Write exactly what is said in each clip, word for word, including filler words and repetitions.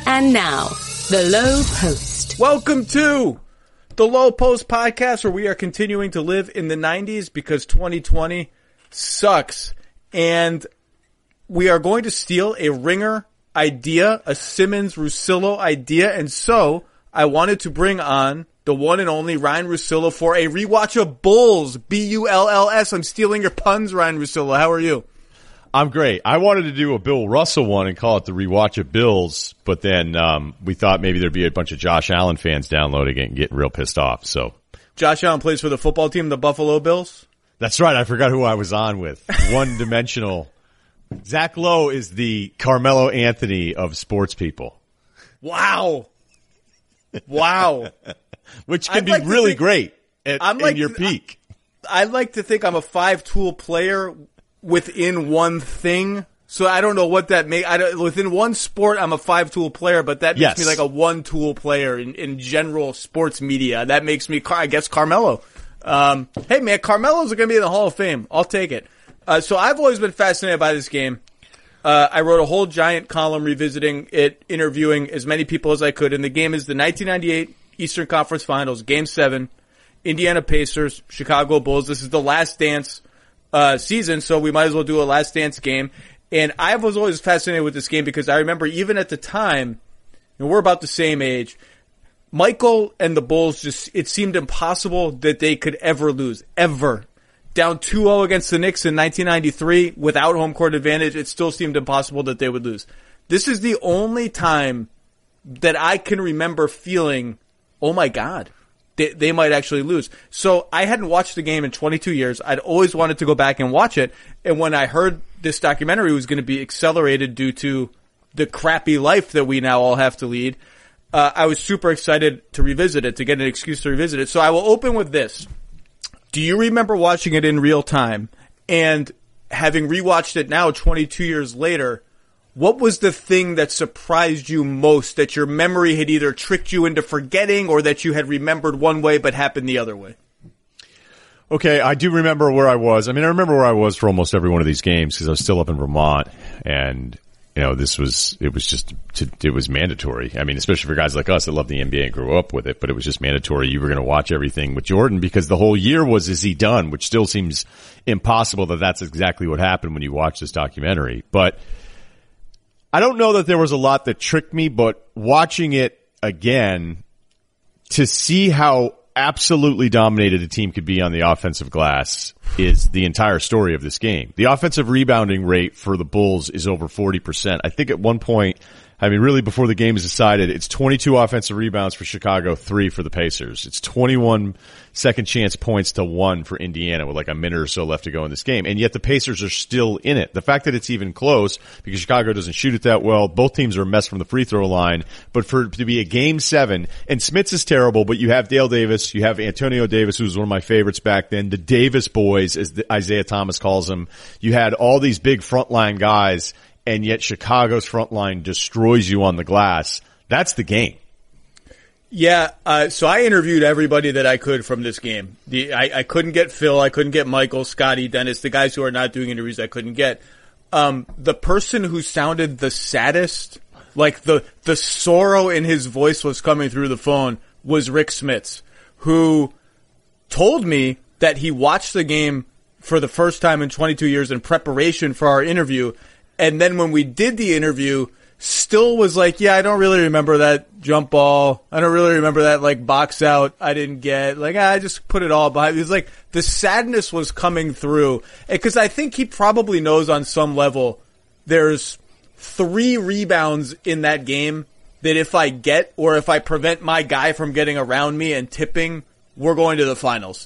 And now, The Low Post. Welcome to The Low Post podcast, where we are continuing to live in the nineties because twenty twenty sucks. And we are going to steal a Ringer idea, a Simmons Russillo idea. And so I wanted to bring on the one and only Ryan Russillo for a rewatch of Bulls. B U L L S. I'm stealing your puns, Ryan Russillo. How are you? I'm great. I wanted to do a Bill Russell one and call it the Rewatch of Bills, but then um, we thought maybe there'd be a bunch of Josh Allen fans downloading it and getting real pissed off. So Josh Allen plays for the football team, the Buffalo Bills? That's right. I forgot who I was on with. One-dimensional. Zach Lowe is the Carmelo Anthony of sports people. Wow. Wow. Which can I'd be like really think, great at I'm like, in your peak. I, I'd like to think I'm a five-tool player within one thing. So I don't know what that make. I don't, within one sport, I'm a five-tool player, but that makes yes. me like a one-tool player in, in general sports media. That makes me, I guess, Carmelo. Um, hey man, Carmelo's going to be in the Hall of Fame. I'll take it. Uh, so I've always been fascinated by this game. Uh, I wrote a whole giant column revisiting it, interviewing as many people as I could. And the game is the nineteen ninety-eight Eastern Conference Finals, Game seven, Indiana Pacers, Chicago Bulls. This is the last dance uh season, so we might as well do a last dance game. And I was always fascinated with this game because I remember even at the time, and we're about the same age, Michael and the Bulls just, it seemed impossible that they could ever lose. Ever. Down two oh against the Knicks in nineteen ninety-three without home court advantage, it still seemed impossible that they would lose. This is the only time that I can remember feeling, oh my God, they, they might actually lose. So I hadn't watched the game in twenty-two years. I'd always wanted to go back and watch it. And when I heard this documentary was going to be accelerated due to the crappy life that we now all have to lead, uh, I was super excited to revisit it, to get an excuse to revisit it. So I will open with this. Do you remember watching it in real time? And having rewatched it now twenty-two years later, what was the thing that surprised you most, that your memory had either tricked you into forgetting or that you had remembered one way but happened the other way? Okay, I do remember where I was. I mean, I remember where I was for almost every one of these games because I was still up in Vermont, and you know, this was it was just it was mandatory. I mean, especially for guys like us that love the N B A and grew up with it, but it was just mandatory. You were going to watch everything with Jordan because the whole year was "Is he done?" which still seems impossible that that's exactly what happened when you watch this documentary, but I don't know that there was a lot that tricked me, but watching it again to see how absolutely dominated a team could be on the offensive glass is the entire story of this game. The offensive rebounding rate for the Bulls is over forty percent. I think at one point, I mean, really before the game is decided, it's twenty-two offensive rebounds for Chicago, three for the Pacers. It's twenty-one second chance points to one for Indiana with like a minute or so left to go in this game. And yet the Pacers are still in it. The fact that it's even close because Chicago doesn't shoot it that well. Both teams are a mess from the free throw line. But for it to be a game seven, and Smits is terrible, but you have Dale Davis, you have Antonio Davis, who was one of my favorites back then, the Davis boys, as the, Isaiah Thomas calls them. You had all these big frontline guys, and yet Chicago's front line destroys you on the glass. That's the game. Yeah, uh, so I interviewed everybody that I could from this game. The I, I couldn't get Phil, I couldn't get Michael, Scotty, Dennis, the guys who are not doing interviews I couldn't get. Um, the person who sounded the saddest, like the, the sorrow in his voice was coming through the phone, was Rick Smits, who told me that he watched the game for the first time in twenty-two years in preparation for our interview. And then when we did the interview, still was like, yeah, I don't really remember that jump ball. I don't really remember that, like, box out I didn't get. Like, I just put it all behind. It was like the sadness was coming through. Because I think he probably knows on some level there's three rebounds in that game that if I get or if I prevent my guy from getting around me and tipping, we're going to the finals.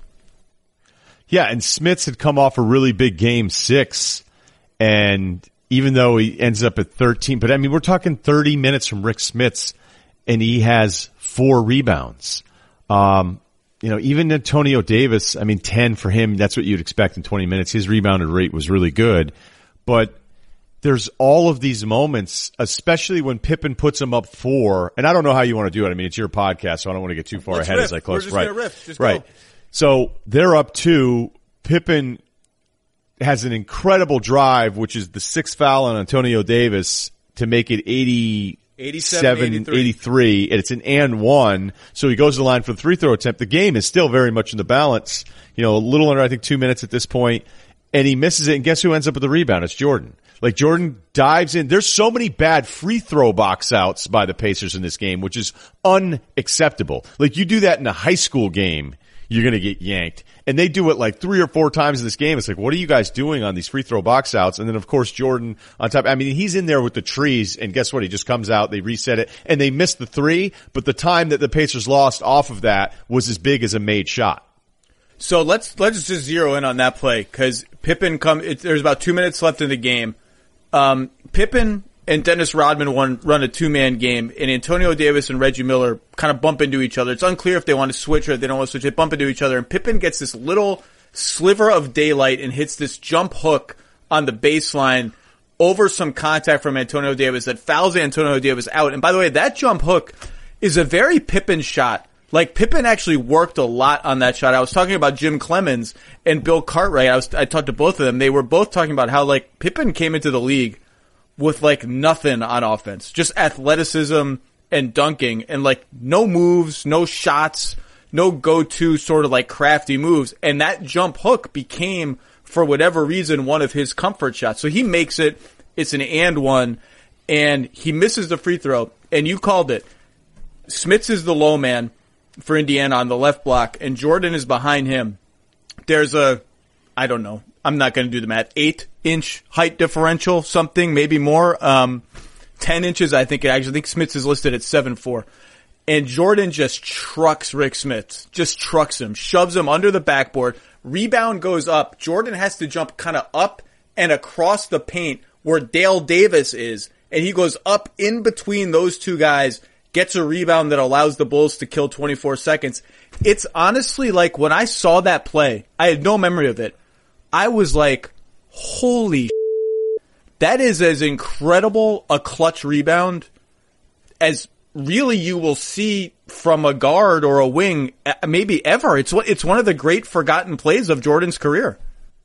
Yeah, and Smits had come off a really big game six. And even though he ends up at thirteen, but I mean, we're talking thirty minutes from Rick Smits, and he has four rebounds. Um, you know, even Antonio Davis, I mean, ten for him, that's what you'd expect in twenty minutes. His rebounded rate was really good. But there's all of these moments, especially when Pippen puts him up four, and I don't know how you want to do it. I mean, it's your podcast, so I don't want to get too far Let's ahead riff. as I close. We're just right. gonna riff. Just right. Go. So they're up two. Pippen has an incredible drive, which is the sixth foul on Antonio Davis to make it eighty, eighty-seven, eighty-three. eighty-three, and it's an and one. So he goes to the line for the free throw attempt. The game is still very much in the balance. You know, a little under, I think, two minutes at this point, and he misses it. And guess who ends up with the rebound? It's Jordan. Like, Jordan dives in. There's so many bad free throw box outs by the Pacers in this game, which is unacceptable. Like, you do that in a high school game, you're going to get yanked. And they do it like three or four times in this game. It's like, what are you guys doing on these free throw box outs? And then, of course, Jordan on top. I mean, he's in there with the trees, and guess what? He just comes out, they reset it, and they missed the three, but the time that the Pacers lost off of that was as big as a made shot. So let's let's just zero in on that play, because Pippen come. It, there's about two minutes left in the game. Um, Pippen and Dennis Rodman won, run a two-man game, and Antonio Davis and Reggie Miller kind of bump into each other. It's unclear if they want to switch or if they don't want to switch. They bump into each other, and Pippen gets this little sliver of daylight and hits this jump hook on the baseline over some contact from Antonio Davis that fouls Antonio Davis out. And by the way, that jump hook is a very Pippen shot. Like, Pippen actually worked a lot on that shot. I was talking about Jim Clemens and Bill Cartwright. I was, I talked to both of them. They were both talking about how, like, Pippen came into the league with, like, nothing on offense. Just athleticism and dunking and, like, no moves, no shots, no go-to sort of, like, crafty moves. And that jump hook became, for whatever reason, one of his comfort shots. So he makes it. It's an and one. And he misses the free throw. And you called it. Smits is the low man for Indiana on the left block, and Jordan is behind him. There's a, I don't know, I'm not going to do the math, eight inch height differential, something, maybe more, um, ten inches, I think, I actually think Smits is listed at seven four. And Jordan just trucks Rick Smits, just trucks him, shoves him under the backboard, rebound goes up, Jordan has to jump kind of up and across the paint where Dale Davis is, and he goes up in between those two guys, gets a rebound that allows the Bulls to kill twenty-four seconds. It's honestly like, when I saw that play, I had no memory of it. I was like, holy shit. That is as incredible a clutch rebound as really you will see from a guard or a wing, maybe ever. It's what, it's one of the great forgotten plays of Jordan's career.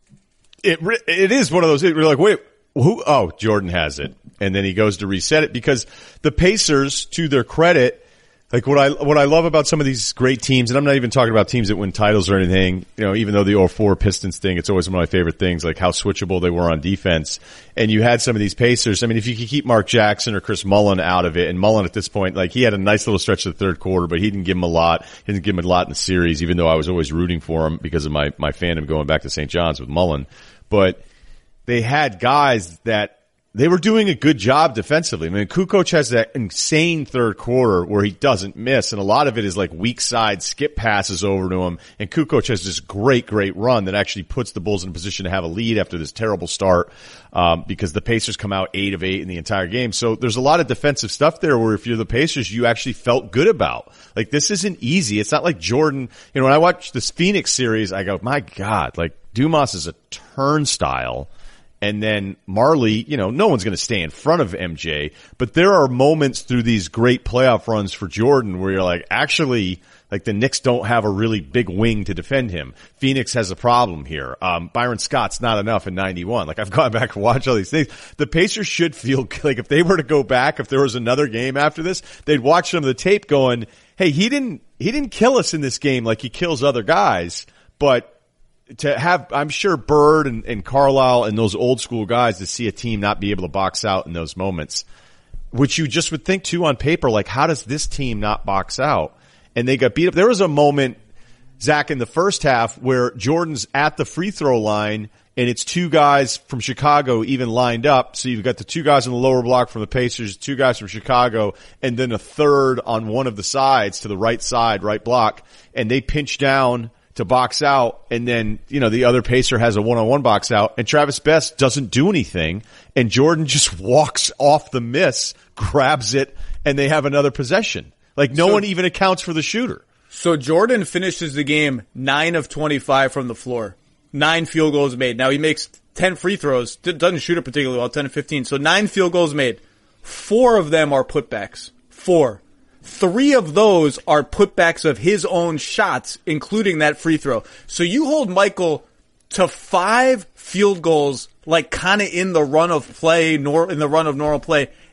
It, it is one of those, you're like, wait, who? Oh, Jordan has it. And then he goes to reset it, because the Pacers, to their credit, like what I, what I love about some of these great teams, and I'm not even talking about teams that win titles or anything, you know, even though the oh four Pistons thing, it's always one of my favorite things, like how switchable they were on defense. And you had some of these Pacers. I mean, if you could keep Mark Jackson or Chris Mullin out of it, and Mullin at this point, like, he had a nice little stretch of the third quarter, but he didn't give him a lot. He didn't give him a lot in the series, even though I was always rooting for him because of my, my fandom going back to Saint John's with Mullin. But they had guys that, they were doing a good job defensively. I mean, Kukoc has that insane third quarter where he doesn't miss, and a lot of it is like weak side skip passes over to him, and Kukoc has this great, great run that actually puts the Bulls in a position to have a lead after this terrible start, um, because the Pacers come out eight of eight in the entire game. So there's a lot of defensive stuff there where if you're the Pacers, you actually felt good about. Like, this isn't easy. It's not like Jordan, you know, when I watch this Phoenix series, I go, my God, like, Dumas is a turnstile. And then Marley, you know, no one's going to stay in front of M J, but there are moments through these great playoff runs for Jordan where you're like, actually, like, the Knicks don't have a really big wing to defend him. Phoenix has a problem here. Um, Byron Scott's not enough in ninety-one. Like, I've gone back and watched all these things. The Pacers should feel like if they were to go back, if there was another game after this, they'd watch some of the tape going, hey, he didn't, he didn't kill us in this game like he kills other guys, but to have, I'm sure Bird and, and Carlisle and those old school guys to see a team not be able to box out in those moments, which you just would think too on paper, like, how does this team not box out? And they got beat up. There was a moment, Zach, in the first half where Jordan's at the free throw line and it's two guys from Chicago even lined up. So you've got the two guys on the lower block from the Pacers, two guys from Chicago, and then a third on one of the sides to the right side, right block. And they pinch down to box out, and then, you know, the other Pacer has a one-on-one box out, and Travis Best doesn't do anything, and Jordan just walks off the miss, grabs it, and they have another possession. Like, no so, one even accounts for the shooter. So Jordan finishes the game nine of twenty-five from the floor. Nine field goals made. Now he makes ten free throws, doesn't shoot it particularly well, ten to fifteen. So nine field goals made. Four of them are putbacks. Four. Three of those are putbacks of his own shots, including that free throw. So you hold Michael to five field goals, like kind of in the run of play, nor in the run of normal play,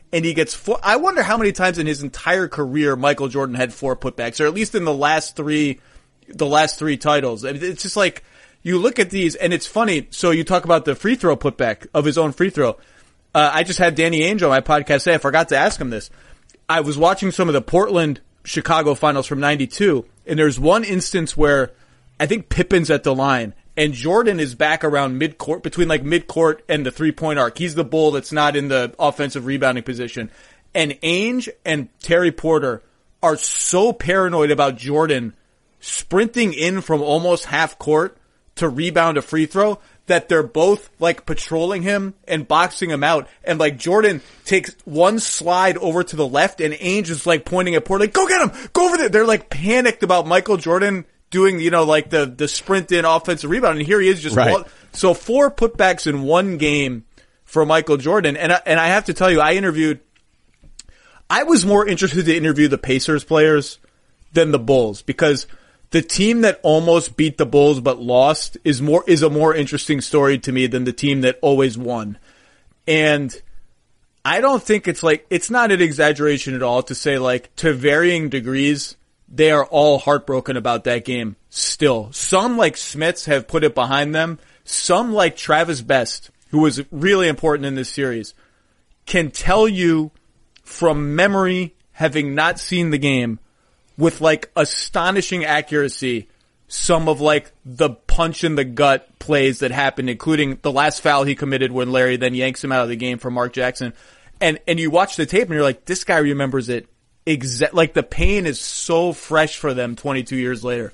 and he gets four. I wonder how many times in his entire career Michael Jordan had four putbacks, or at least in the last three, the last three titles. It's just like, you look at these, and it's funny. So you talk about the free throw putback of his own free throw. Uh, I just had Danny Ainge on my podcast today. I forgot to ask him this. I was watching some of the Portland Chicago finals from ninety-two, and there's one instance where I think Pippen's at the line, and Jordan is back around midcourt, between like midcourt and the three-point arc. He's the bull that's not in the offensive rebounding position. And Ainge and Terry Porter are so paranoid about Jordan sprinting in from almost half court to rebound a free throw that they're both like patrolling him and boxing him out. And like Jordan takes one slide over to the left and Ainge is like pointing at Porter, like, go get him! Go over there! They're like panicked about Michael Jordan doing, you know, like the, the sprint in offensive rebound. And here he is just, right. Ball- so four putbacks in one game for Michael Jordan. And I, and I have to tell you, I interviewed, I was more interested to interview the Pacers players than the Bulls, because the team that almost beat the Bulls but lost is more, is a more interesting story to me than the team that always won. And I don't think it's like, it's not an exaggeration at all to say, like, to varying degrees, they are all heartbroken about that game still. Some, like Smiths, have put it behind them. Some, like Travis Best, who was really important in this series, can tell you from memory, having not seen the game, with like astonishing accuracy, some of like the punch in the gut plays that happened, including the last foul he committed when Larry then yanks him out of the game for Mark Jackson. And, and you watch the tape and you're like, this guy remembers it exact, like the pain is so fresh for them twenty-two years later.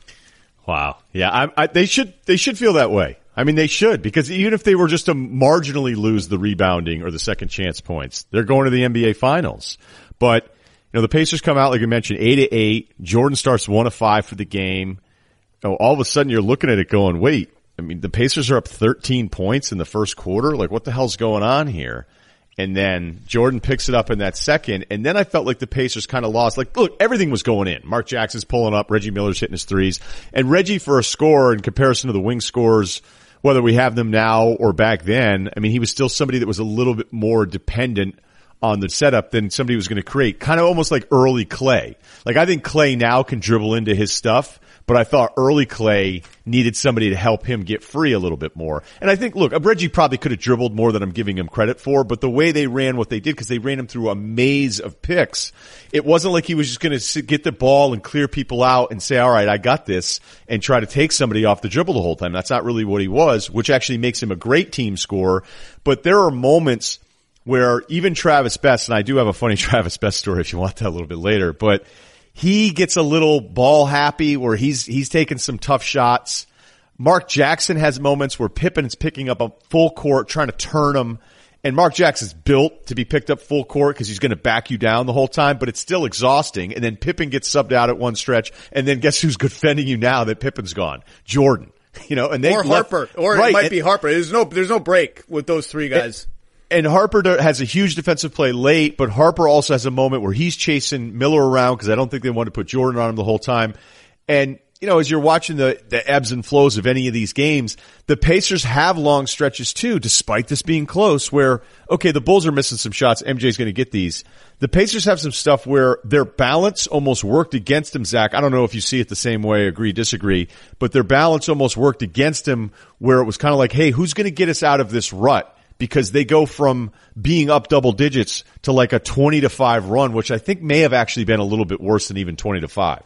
Wow. Yeah. I, I, they should, they should feel that way. I mean, they should, because even if they were just to marginally lose the rebounding or the second chance points, they're going to the N B A finals. But, you know, the Pacers come out, like you mentioned, eight to eight. Jordan starts one of five for the game. Oh, all of a sudden you're looking at it going, wait, I mean, the Pacers are up thirteen points in the first quarter. Like, what the hell's going on here? And then Jordan picks it up in that second. And then I felt like the Pacers kind of lost. Like, look, everything was going in. Mark Jackson's pulling up. Reggie Miller's hitting his threes. And Reggie, for a score in comparison to the wing scores, whether we have them now or back then, I mean, he was still somebody that was a little bit more dependent on the setup than somebody was going to create. Kind of almost like early Clay. Like, I think Clay now can dribble into his stuff, but I thought early Clay needed somebody to help him get free a little bit more. And I think, look, Reggie probably could have dribbled more than I'm giving him credit for, but the way they ran what they did, because they ran him through a maze of picks, it wasn't like he was just going to get the ball and clear people out and say, all right, I got this, and try to take somebody off the dribble the whole time. That's not really what he was, which actually makes him a great team scorer. But there are moments where even Travis Best, and I do have a funny Travis Best story if you want that a little bit later, but he gets a little ball happy where he's he's taking some tough shots. Mark Jackson has moments where Pippen's picking up a full court, trying to turn him, and Mark Jackson's built to be picked up full court because he's going to back you down the whole time, but it's still exhausting. And then Pippen gets subbed out at one stretch, and then guess who's defending you now that Pippen's gone? Jordan. You know, and they or left, Harper, or right, it might and, be Harper. There's no there's no break with those three guys. And, And Harper has a huge defensive play late, but Harper also has a moment where he's chasing Miller around because I don't think they want to put Jordan on him the whole time. And, you know, as you're watching the, the ebbs and flows of any of these games, the Pacers have long stretches too, despite this being close, where, okay, the Bulls are missing some shots. M J's going to get these. The Pacers have some stuff where their balance almost worked against them, Zach. I don't know if you see it the same way, agree, disagree, but their balance almost worked against him where it was kind of like, hey, who's going to get us out of this rut? Because they go from being up double digits to like a twenty to five run, which I think may have actually been a little bit worse than even twenty to five.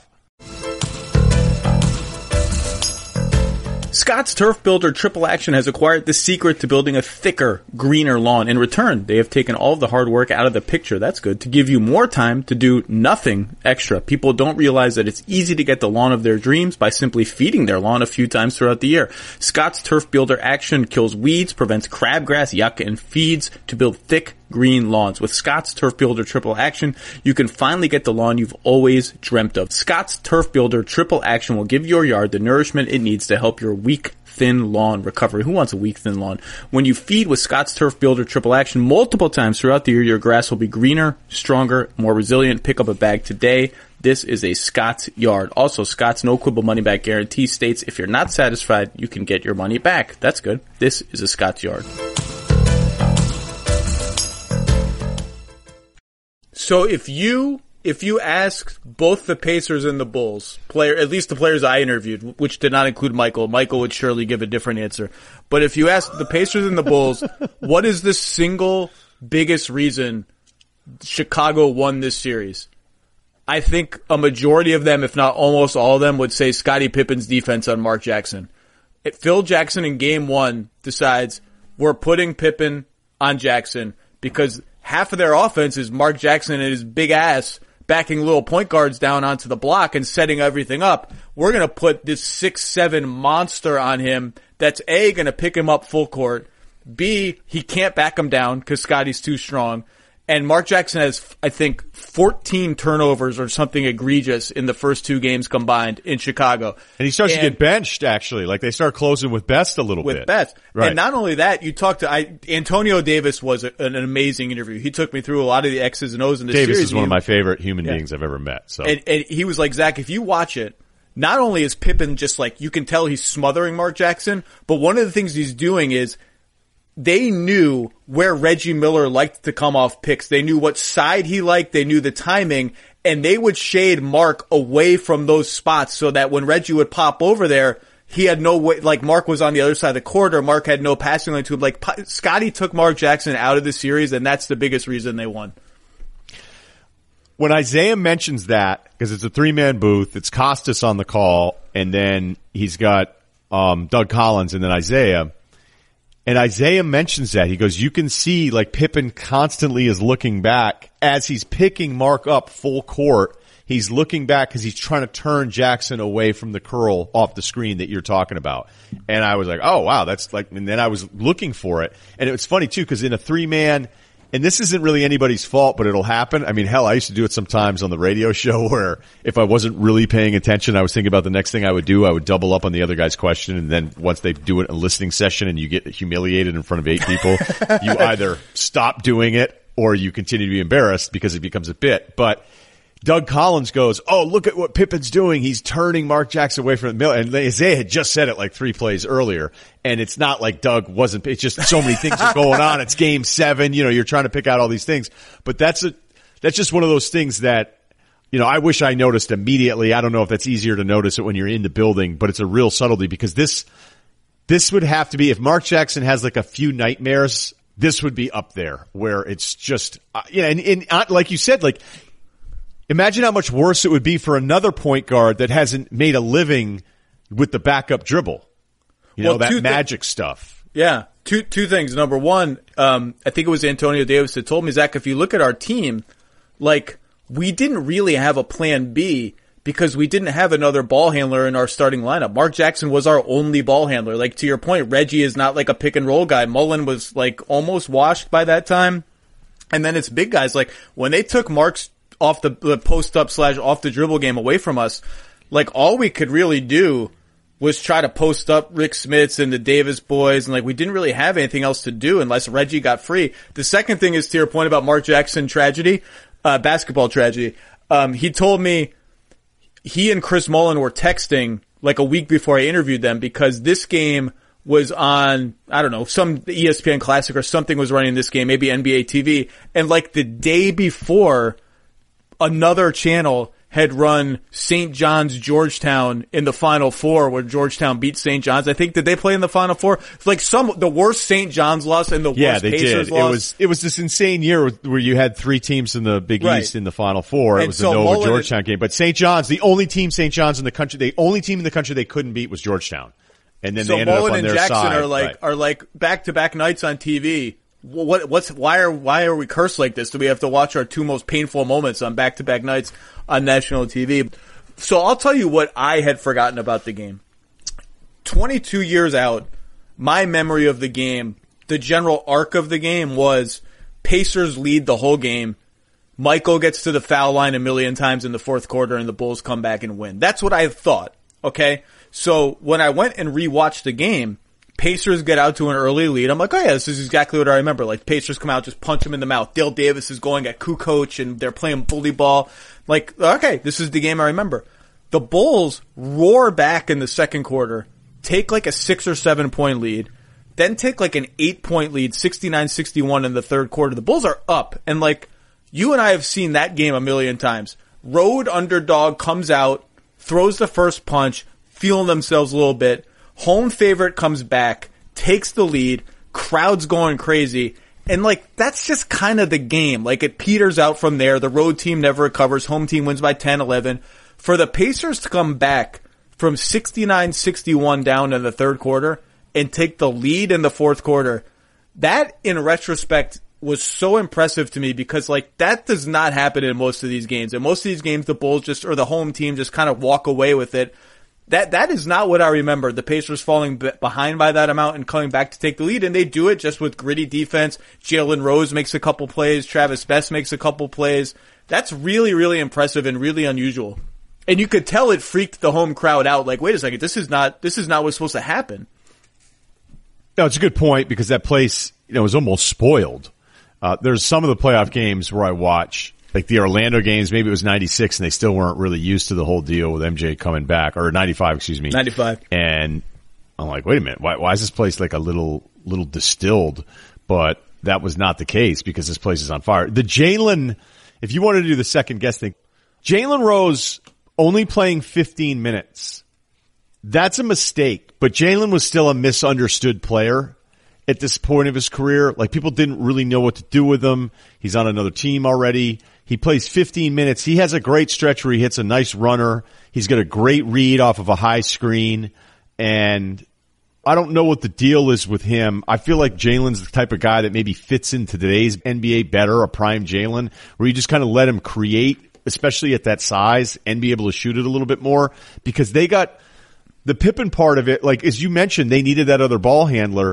Scott's Turf Builder Triple Action has acquired the secret to building a thicker, greener lawn. In return, they have taken all of the hard work out of the picture. That's good. To give you more time to do nothing extra. People don't realize that it's easy to get the lawn of their dreams by simply feeding their lawn a few times throughout the year. Scott's Turf Builder Action kills weeds, prevents crabgrass, yucca, and feeds to build thick, green lawns. With Scott's Turf Builder Triple Action, you can finally get the lawn you've always dreamt of. Scott's Turf Builder Triple Action will give your yard the nourishment it needs to help your weak, thin lawn recover. Who wants a weak, thin lawn? When you feed with Scott's Turf Builder Triple Action multiple times throughout the year, your grass will be greener, stronger, more resilient. Pick up a bag today. This is a Scott's yard. Also, Scott's no quibble money back guarantee states if you're not satisfied, you can get your money back. That's good. This is a Scott's yard. So if you if you ask both the Pacers and the Bulls, player at least the players I interviewed, which did not include Michael, Michael would surely give a different answer. But if you ask the Pacers and the Bulls, what is the single biggest reason Chicago won this series? I think a majority of them, if not almost all of them, would say Scottie Pippen's defense on Mark Jackson. It, Phil Jackson in game one decides we're putting Pippen on Jackson because half of their offense is Mark Jackson and his big ass backing little point guards down onto the block and setting everything up. We're going to put this six seven monster on him that's A, going to pick him up full court, B, he can't back him down because Scotty's too strong, and Mark Jackson has, I think, fourteen turnovers or something egregious in the first two games combined in Chicago. And he starts and to get benched, actually. Like, they start closing with Best a little with bit. With Best. Right. And not only that, you talked to, I, Antonio Davis was a, an amazing interview. He took me through a lot of the X's and O's in this Davis series. is one of my favorite human yeah. beings I've ever met. So, and, and he was like, Zach, if you watch it, not only is Pippen just like, you can tell he's smothering Mark Jackson, but one of the things he's doing is, they knew where Reggie Miller liked to come off picks. They knew what side he liked. They knew the timing, and they would shade Mark away from those spots so that when Reggie would pop over there, he had no way, like Mark was on the other side of the court or Mark had no passing lane to him. Like Scotty took Mark Jackson out of the series, and that's the biggest reason they won. When Isaiah mentions that, because it's a three-man booth, it's Costas on the call, and then he's got um, Doug Collins and then Isaiah. And Isaiah mentions that. He goes, you can see like Pippen constantly is looking back as he's picking Mark up full court. He's looking back because he's trying to turn Jackson away from the curl off the screen that you're talking about. And I was like, oh, wow, that's like, and then I was looking for it. And it was funny too, because in a three man, and this isn't really anybody's fault, but it'll happen. I mean, hell, I used to do it sometimes on the radio show where if I wasn't really paying attention, I was thinking about the next thing I would do. I would double up on the other guy's question. And then once they do it, a listening session and you get humiliated in front of eight people, you either stop doing it or you continue to be embarrassed because it becomes a bit. But Doug Collins goes, oh, look at what Pippen's doing. He's turning Mark Jackson away from the middle. And Isaiah had just said it like three plays earlier. And it's not like Doug wasn't, it's just so many things are going on. It's game seven. You know, you're trying to pick out all these things. But that's a, that's just one of those things that, you know, I wish I noticed immediately. I don't know if that's easier to notice it when you're in the building, but it's a real subtlety because this, this would have to be, if Mark Jackson has like a few nightmares, this would be up there where it's just, uh, you know, and, and uh, like you said, like, imagine how much worse it would be for another point guard that hasn't made a living with the backup dribble. You know, well, that magic th- stuff. Yeah. Two, two things. Number one, um, I think it was Antonio Davis that told me, Zach, if you look at our team, like, we didn't really have a plan B because we didn't have another ball handler in our starting lineup. Mark Jackson was our only ball handler. Like, to your point, Reggie is not like a pick and roll guy. Mullen was like almost washed by that time. And then it's big guys. Like, when they took Mark's off the, the post up slash off the dribble game away from us, like all we could really do was try to post up Rick Smits and the Davis boys, and like we didn't really have anything else to do unless Reggie got free. The second thing is to your point about Mark Jackson tragedy, uh, basketball tragedy. Um, he told me he and Chris Mullen were texting like a week before I interviewed them because this game was on, I don't know, some E S P N Classic or something was running this game, maybe N B A T V, and like the day before, another channel had run Saint John's Georgetown in the Final Four where Georgetown beat Saint John's. I think, did they play in the Final Four? It's like some, the worst Saint John's loss and the yeah, worst they Pacers did. loss. It was, it was this insane year where you had three teams in the Big Right. East in the Final Four. It And was so the Nova Mullen- Georgetown game. But Saint John's, the only team Saint John's in the country, the only team in the country they couldn't beat was Georgetown. And then so they ended Mullen up on and their Jackson side. are like, Right. are like back to back nights on T V. What, what's, why are, why are we cursed like this? Do we have to watch our two most painful moments on back to back nights on national T V? So I'll tell you what I had forgotten about the game. twenty-two years out, my memory of the game, the general arc of the game was Pacers lead the whole game. Michael gets to the foul line a million times in the fourth quarter and the Bulls come back and win. That's what I thought. Okay. So when I went and rewatched the game, Pacers get out to an early lead. I'm like, oh yeah, this is exactly what I remember. Like Pacers come out, just punch him in the mouth. Dale Davis is going at Kukoc and they're playing bully ball. Like, okay, this is the game I remember. The Bulls roar back in the second quarter, take like a six or seven point lead, then take like an eight point lead, sixty-nine sixty-one in the third quarter. The Bulls are up and like, You and I have seen that game a million times. Road underdog comes out, throws the first punch, feeling themselves a little bit. Home favorite comes back, takes the lead, crowd's going crazy. And, like, that's just kind of the game. Like, it peters out from there. The road team never recovers. Home team wins by ten eleven. For the Pacers to come back from sixty-nine sixty-one down in the third quarter and take the lead in the fourth quarter, that, in retrospect, was so impressive to me because, like, that does not happen in most of these games. In most of these games, the Bulls just, or the home team just kind of walk away with it. That that is not what I remember. The Pacers falling b- behind by that amount and coming back to take the lead, and they do it just with gritty defense. Jalen Rose makes a couple plays. Travis Best makes a couple plays. That's really, really impressive and really unusual. And you could tell it freaked the home crowd out. Like, wait a second, this is not this is not what's supposed to happen. No, it's a good point because that place, you know, was almost spoiled. Uh, there's some of the playoff games where I watch. Like the Orlando games, maybe it was ninety-six and they still weren't really used to the whole deal with M J coming back, or ninety-five, excuse me. ninety-five. And I'm like, wait a minute, why, why is this place like a little, little distilled? But that was not the case because this place is on fire. The Jalen, if you wanted to do the second guess thing, Jalen Rose only playing fifteen minutes. That's a mistake, but Jalen was still a misunderstood player at this point of his career. Like, people didn't really know what to do with him. He's on another team already. He plays fifteen minutes. He has a great stretch where he hits a nice runner. He's got a great read off of a high screen. And I don't know what the deal is with him. I feel like Jalen's the type of guy that maybe fits into today's N B A better, a prime Jalen, where you just kind of let him create, especially at that size, and be able to shoot it a little bit more. Because they got the Pippen part of it. Like, as you mentioned, they needed that other ball handler.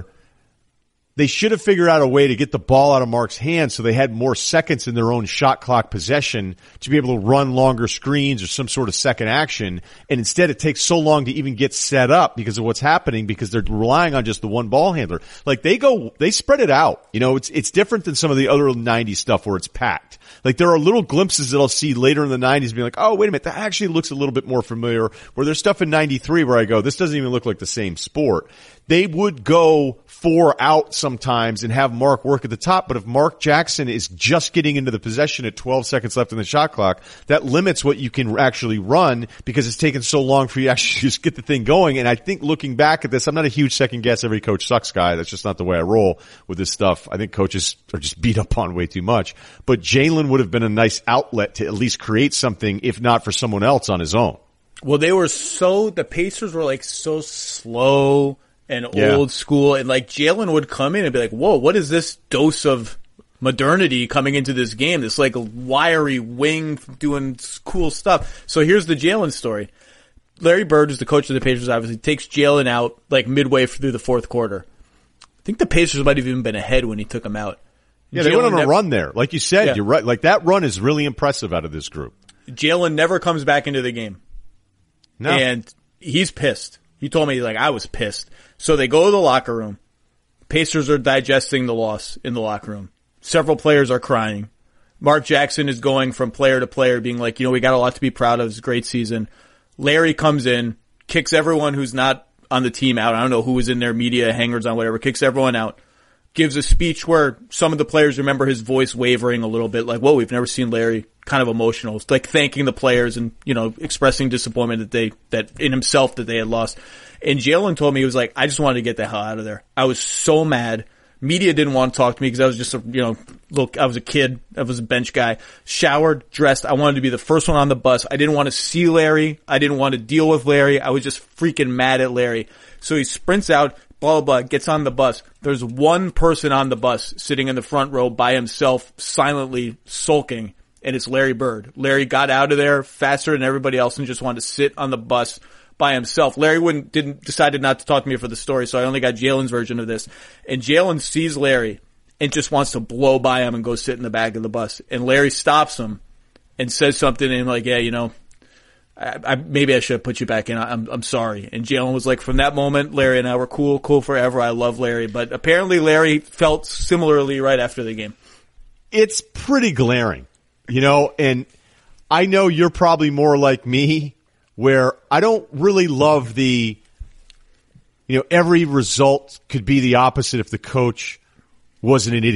They should have figured out a way to get the ball out of Mark's hands so they had more seconds in their own shot clock possession to be able to run longer screens or some sort of second action. And instead it takes so long to even get set up because of what's happening because they're relying on just the one ball handler. Like, they go, they spread it out. You know, it's, it's different than some of the other nineties stuff where it's packed. Like, there are little glimpses that I'll see later in the nineties being like, oh, wait a minute, that actually looks a little bit more familiar. Where there's stuff in ninety-three where I go, this doesn't even look like the same sport. They would go four out sometimes and have Mark work at the top. But if Mark Jackson is just getting into the possession at twelve seconds left in the shot clock, that limits what you can actually run because it's taken so long for you to actually just get the thing going. And I think looking back at this, I'm not a huge second guess every coach sucks guy. That's just not the way I roll with this stuff. I think coaches are just beat up on way too much. But Jalen would have been a nice outlet to at least create something, if not for someone else on his own. Well, they were so, the Pacers were like so slow and Yeah. old school, and like Jalen would come in and be like, whoa, what is this dose of modernity coming into this game? This like wiry wing doing cool stuff. So here's the Jalen story. Larry Bird is the coach of the Pacers, obviously, takes Jalen out like midway through the fourth quarter. I think the Pacers might have even been ahead when he took him out. Yeah, they Jalen went on a never, run there. Like you said, Yeah. you're right. Like, that run is really impressive out of this group. Jalen never comes back into the game. No. And he's pissed. He told me, like, I was pissed. So they go to the locker room. Pacers are digesting the loss in the locker room. Several players are crying. Mark Jackson is going from player to player being like, you know, we got a lot to be proud of. It's a great season. Larry comes in, kicks everyone who's not on the team out. I don't know who was in their media hangers on, whatever, kicks everyone out. Gives a speech where some of the players remember his voice wavering a little bit, like, whoa, we've never seen Larry kind of emotional. It's like thanking the players and, you know, expressing disappointment that they, that in himself that they had lost. And Jalen told me, he was like, I just wanted to get the hell out of there. I was so mad. Media didn't want to talk to me because I was just a, you know, look, I was a kid. I was a bench guy. Showered, dressed. I wanted to be the first one on the bus. I didn't want to see Larry. I didn't want to deal with Larry. I was just freaking mad at Larry. So he sprints out, blah, blah, blah, gets on the bus. There's one person on the bus sitting in the front row by himself, silently sulking, and it's Larry Bird. Larry got out of there faster than everybody else and just wanted to sit on the bus by himself. Larry wouldn't, didn't, decided not to talk to me for the story, so I only got Jalen's version of this. And Jalen sees Larry and just wants to blow by him and go sit in the back of the bus. And Larry stops him and says something to him like, yeah, you know, I, I, maybe I should have put you back in. I'm, I'm sorry. And Jalen was like, from that moment, Larry and I were cool, cool forever. I love Larry. But apparently Larry felt similarly right after the game. It's pretty glaring, you know, and I know you're probably more like me, where I don't really love the, you know, every result could be the opposite if the coach wasn't an idiot.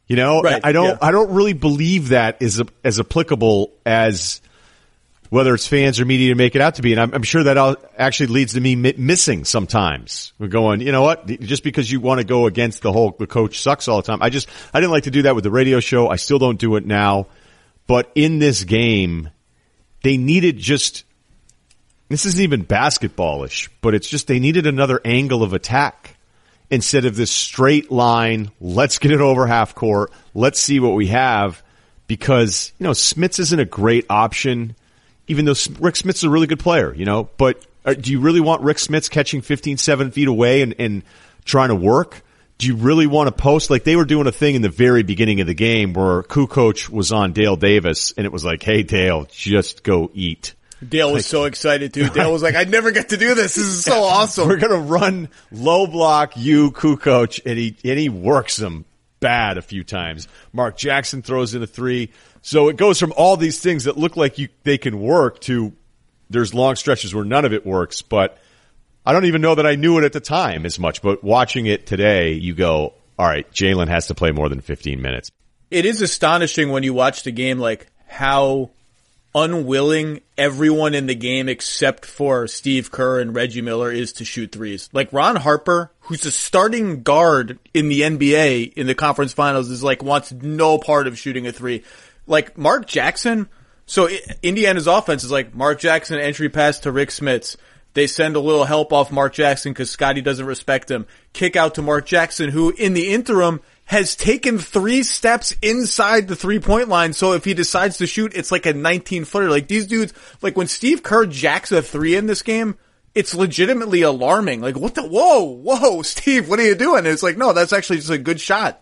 You know, Right, I don't, yeah. I don't really believe that is as applicable as whether it's fans or media to make it out to be. And I'm, I'm sure that al- actually leads to me mi- missing sometimes. We're going, you know what? Just because you want to go against the whole, the coach sucks all the time. I just, I didn't like to do that with the radio show. I still don't do it now. But in this game, they needed just, this isn't even basketballish, but it's just they needed another angle of attack instead of this straight line. Let's get it over half court. Let's see what we have, because, you know, Smits isn't a great option, even though Rick Smits is a really good player, you know, but uh, do you really want Rick Smits catching fifteen, seven feet away and, and trying to work? Do you really want to post? Like, they were doing a thing in the very beginning of the game where Kukoc was on Dale Davis, and it was like, hey, Dale, just go eat. Dale was Like, so excited too. Dale was like, "I never get to do this. This is so awesome." We're gonna run low block you, Kukoc, and he and he works them bad a few times. Mark Jackson throws in a three, so it goes from all these things that look like you they can work to there's long stretches where none of it works. But I don't even know that I knew it at the time as much. But watching it today, you go, all right, Jalen has to play more than fifteen minutes. It is astonishing when you watch the game, like how unwilling everyone in the game except for Steve Kerr and Reggie Miller is to shoot threes. Like Ron Harper, who's a starting guard in the N B A in the conference finals, is like wants no part of shooting a three. Like Mark Jackson, so Indiana's offense is like Mark Jackson entry pass to Rick Smits. They send a little help off Mark Jackson because Scotty doesn't respect him. Kick out to Mark Jackson, who in the interim has taken three steps inside the three-point line, so if he decides to shoot, it's like a nineteen-footer. Like, these dudes, like, when Steve Kerr jacks a three in this game, it's legitimately alarming. Like, what the, whoa, whoa, Steve, what are you doing? And it's like, no, that's actually just a good shot.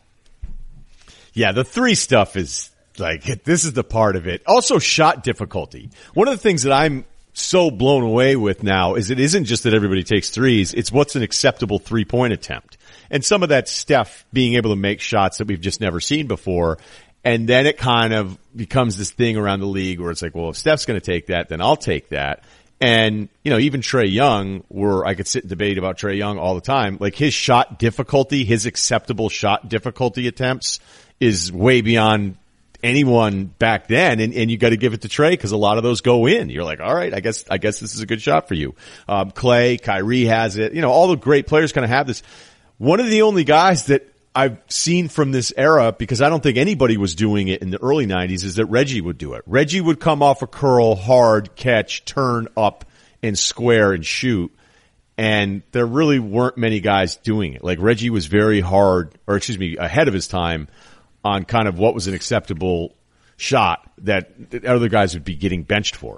Yeah, the three stuff is, like, this is the part of it. Also, shot difficulty. One of the things that I'm so blown away with now is it isn't just that everybody takes threes, it's what's an acceptable three-point attempt. And some of that Steph being able to make shots that we've just never seen before. And then it kind of becomes this thing around the league where it's like, well, if Steph's going to take that, then I'll take that. And, you know, even Trae Young, where I could sit and debate about Trae Young all the time, like his shot difficulty, his acceptable shot difficulty attempts is way beyond anyone back then. And, and you got to give it to Trae because a lot of those go in. You're like, all right, I guess, I guess this is a good shot for you. Um, Clay, Kyrie has it. You know, all the great players kind of have this. One of the only guys that I've seen from this era, because I don't think anybody was doing it in the early nineties, is that Reggie would do it. Reggie would come off a curl, hard catch, turn up and square and shoot. And there really weren't many guys doing it. Like Reggie was very hard, or excuse me, ahead of his time on kind of what was an acceptable shot that, that other guys would be getting benched for.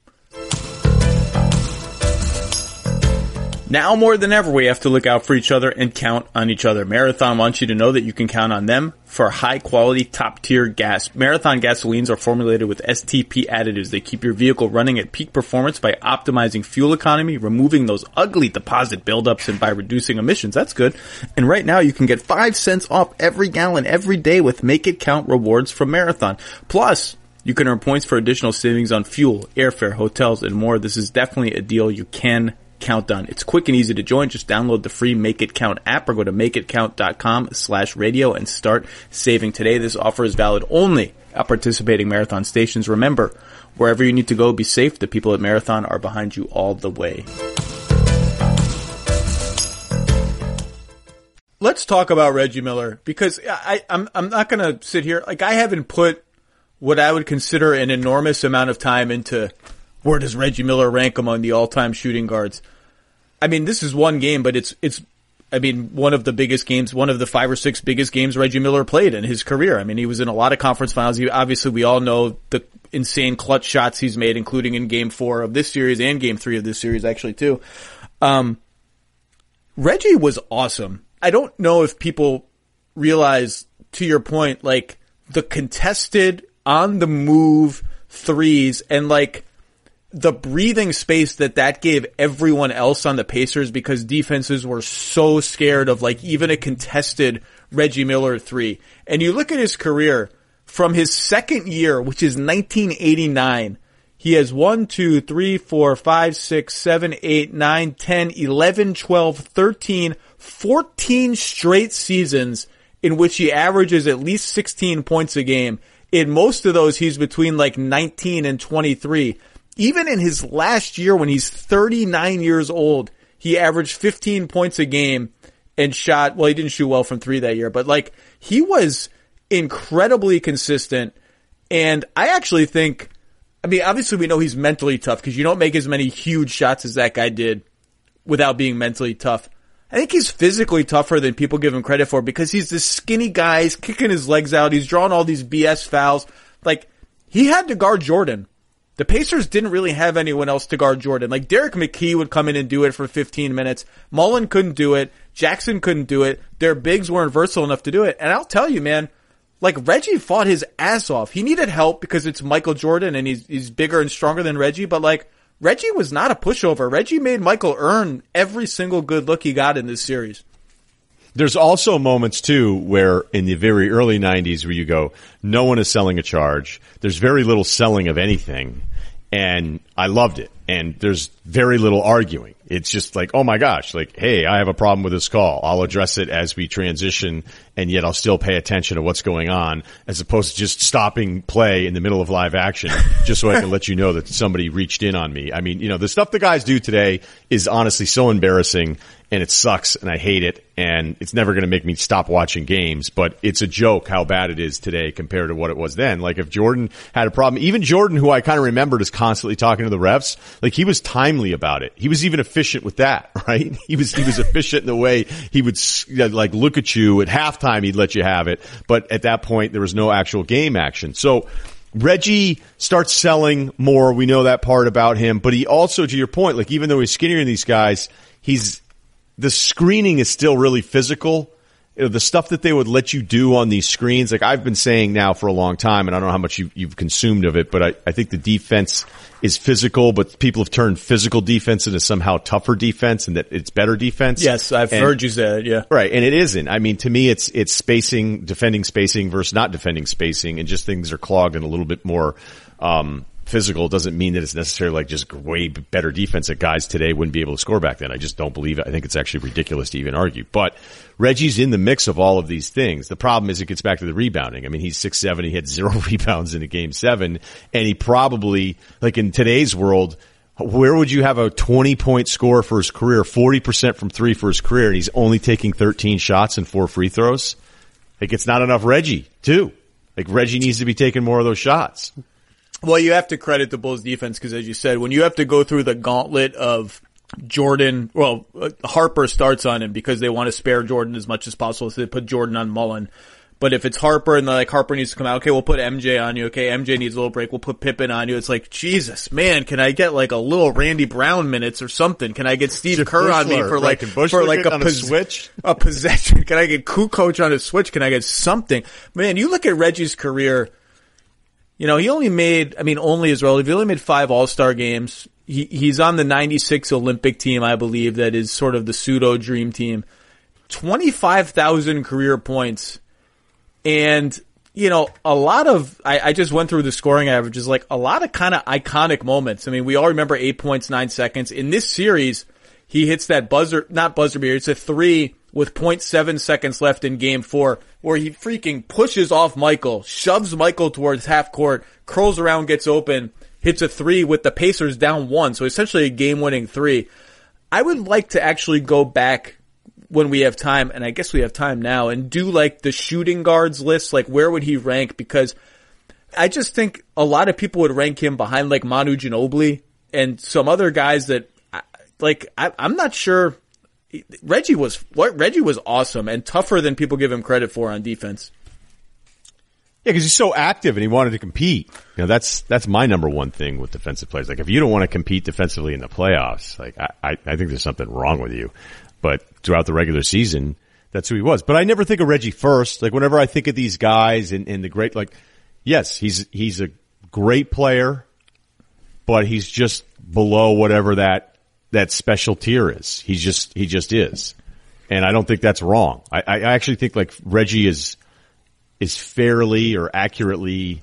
Now more than ever, we have to look out for each other and count on each other. Marathon wants you to know that you can count on them for high-quality, top-tier gas. Marathon gasolines are formulated with S T P additives. They keep your vehicle running at peak performance by optimizing fuel economy, removing those ugly deposit buildups, and by reducing emissions. That's good. And right now, you can get five cents off every gallon every day with Make It Count rewards from Marathon. Plus, you can earn points for additional savings on fuel, airfare, hotels, and more. This is definitely a deal you can count on. It's quick and easy to join. Just download the free Make It Count app or go to makeitcount.com slash radio and start saving today. This offer is valid only at participating Marathon stations. Remember, wherever you need to go, be safe. The people at Marathon are behind you all the way. Let's talk about Reggie Miller, because I, I'm, I'm not going to sit here. Like, I haven't put what I would consider an enormous amount of time into where does Reggie Miller rank among the all-time shooting guards. I mean, this is one game, but it's, it's, I mean, one of the biggest games, one of the five or six biggest games Reggie Miller played in his career. I mean, he was in a lot of conference finals. He, obviously, we all know the insane clutch shots he's made, including in game four of this series and game three of this series, actually, too. Um, Reggie was awesome. I don't know if people realize, to your point, like, the contested, on-the-move threes and, like, the breathing space that that gave everyone else on the Pacers, because defenses were so scared of like even a contested Reggie Miller three. And you look at his career from his second year, which is nineteen eighty-nine. He has one, two, three, four, five, six, seven, eight, nine, ten, eleven, twelve, thirteen, fourteen straight seasons in which he averages at least sixteen points a game. In most of those, he's between like nineteen and twenty-three. Even in his last year when he's thirty-nine years old, he averaged fifteen points a game and shot, well, he didn't shoot well from three that year, but like he was incredibly consistent. And I actually think, I mean, obviously we know he's mentally tough because you don't make as many huge shots as that guy did without being mentally tough. I think he's physically tougher than people give him credit for because he's this skinny guy. He's kicking his legs out. He's drawing all these B S fouls. Like, he had to guard Jordan. The Pacers didn't really have anyone else to guard Jordan. Like, Derek McKee would come in and do it for fifteen minutes. Mullen couldn't do it. Jackson couldn't do it. Their bigs weren't versatile enough to do it. And I'll tell you, man, like, Reggie fought his ass off. He needed help because it's Michael Jordan and he's, he's bigger and stronger than Reggie, but like, Reggie was not a pushover. Reggie made Michael earn every single good look he got in this series. There's also moments, too, where in the very early nineties where you go, no one is selling a charge. There's very little selling of anything. And I loved it. And there's very little arguing. It's just like, oh my gosh, like, hey, I have a problem with this call. I'll address it as we transition, and yet I'll still pay attention to what's going on, as opposed to just stopping play in the middle of live action just so I can let you know that somebody reached in on me. I mean, you know, the stuff the guys do today is honestly so embarrassing, and it sucks, and I hate it, and it's never going to make me stop watching games, but it's a joke how bad it is today compared to what it was then. Like, if Jordan had a problem, even Jordan, who I kind of remembered as constantly talking to the refs, like, he was timely about it. He was even efficient with that, right? He was, he was efficient in the way he would, like, look at you at halftime, he'd let you have it, but at that point, there was no actual game action. So, Reggie starts selling more. We know that part about him, but he also, to your point, like, even though he's skinnier than these guys, he's, the screening is still really physical. You know, the stuff that they would let you do on these screens, like I've been saying now for a long time, and I don't know how much you've, you've consumed of it, but I, I think the defense is physical, but people have turned physical defense into somehow tougher defense and that it's better defense. Yes, I've and, heard you say that, yeah. Right, and it isn't. I mean, to me, it's it's spacing, defending spacing versus not defending spacing, and just things are clogged and a little bit more um physical. Doesn't mean that it's necessarily like just way better defense that guys today wouldn't be able to score back then. I just don't believe it. I think it's actually ridiculous to even argue. But Reggie's in the mix of all of these things. The problem is it gets back to the rebounding. I mean, he's six seven. He had zero rebounds in a game seven. And he probably, like in today's world, where would you have a twenty-point score for his career, forty percent from three for his career, and he's only taking thirteen shots and four free throws? Like, it's not enough Reggie, too. Like, Reggie needs to be taking more of those shots. Well, you have to credit the Bulls defense because, as you said, when you have to go through the gauntlet of Jordan, well, Harper starts on him because they want to spare Jordan as much as possible, so they put Jordan on Mullen. But if it's Harper and they're like, Harper needs to come out, okay, we'll put M J on you. Okay, M J needs a little break, we'll put Pippen on you. It's like, Jesus, man, can I get like a little Randy Brown minutes or something? Can I get Steve Kerr on me for like, for like a, pos- a switch? A possession? Can I get Kukoc on a switch? Can I get something? Man, you look at Reggie's career. You know, he only made, I mean, only is relative. He only made five All-Star games. He, he's on the ninety-six Olympic team, I believe, that is sort of the pseudo dream team. twenty-five thousand career points. And, you know, a lot of, I, I just went through the scoring averages, like a lot of kind of iconic moments. I mean, we all remember eight points, nine seconds. In this series, he hits that buzzer, not buzzer beater, it's a three with zero point seven seconds left in game four, where he freaking pushes off Michael, shoves Michael towards half court, curls around, gets open, hits a three with the Pacers down one. So essentially a game-winning three. I would like to actually go back when we have time, and I guess we have time now, and do like the shooting guards list, like where would he rank? Because I just think a lot of people would rank him behind like Manu Ginobili and some other guys that, like, I, I'm not sure. Reggie was Reggie was awesome and tougher than people give him credit for on defense. Yeah, because he's so active and he wanted to compete. You know, that's that's my number one thing with defensive players. Like, if you don't want to compete defensively in the playoffs, like I, I, I think there's something wrong with you. But throughout the regular season, that's who he was. But I never think of Reggie first. Like, whenever I think of these guys and, and the great, like, yes, he's he's a great player, but he's just below whatever that. that special tier is. He's just, he just is. And I don't think that's wrong. I, I actually think like Reggie is, is fairly or accurately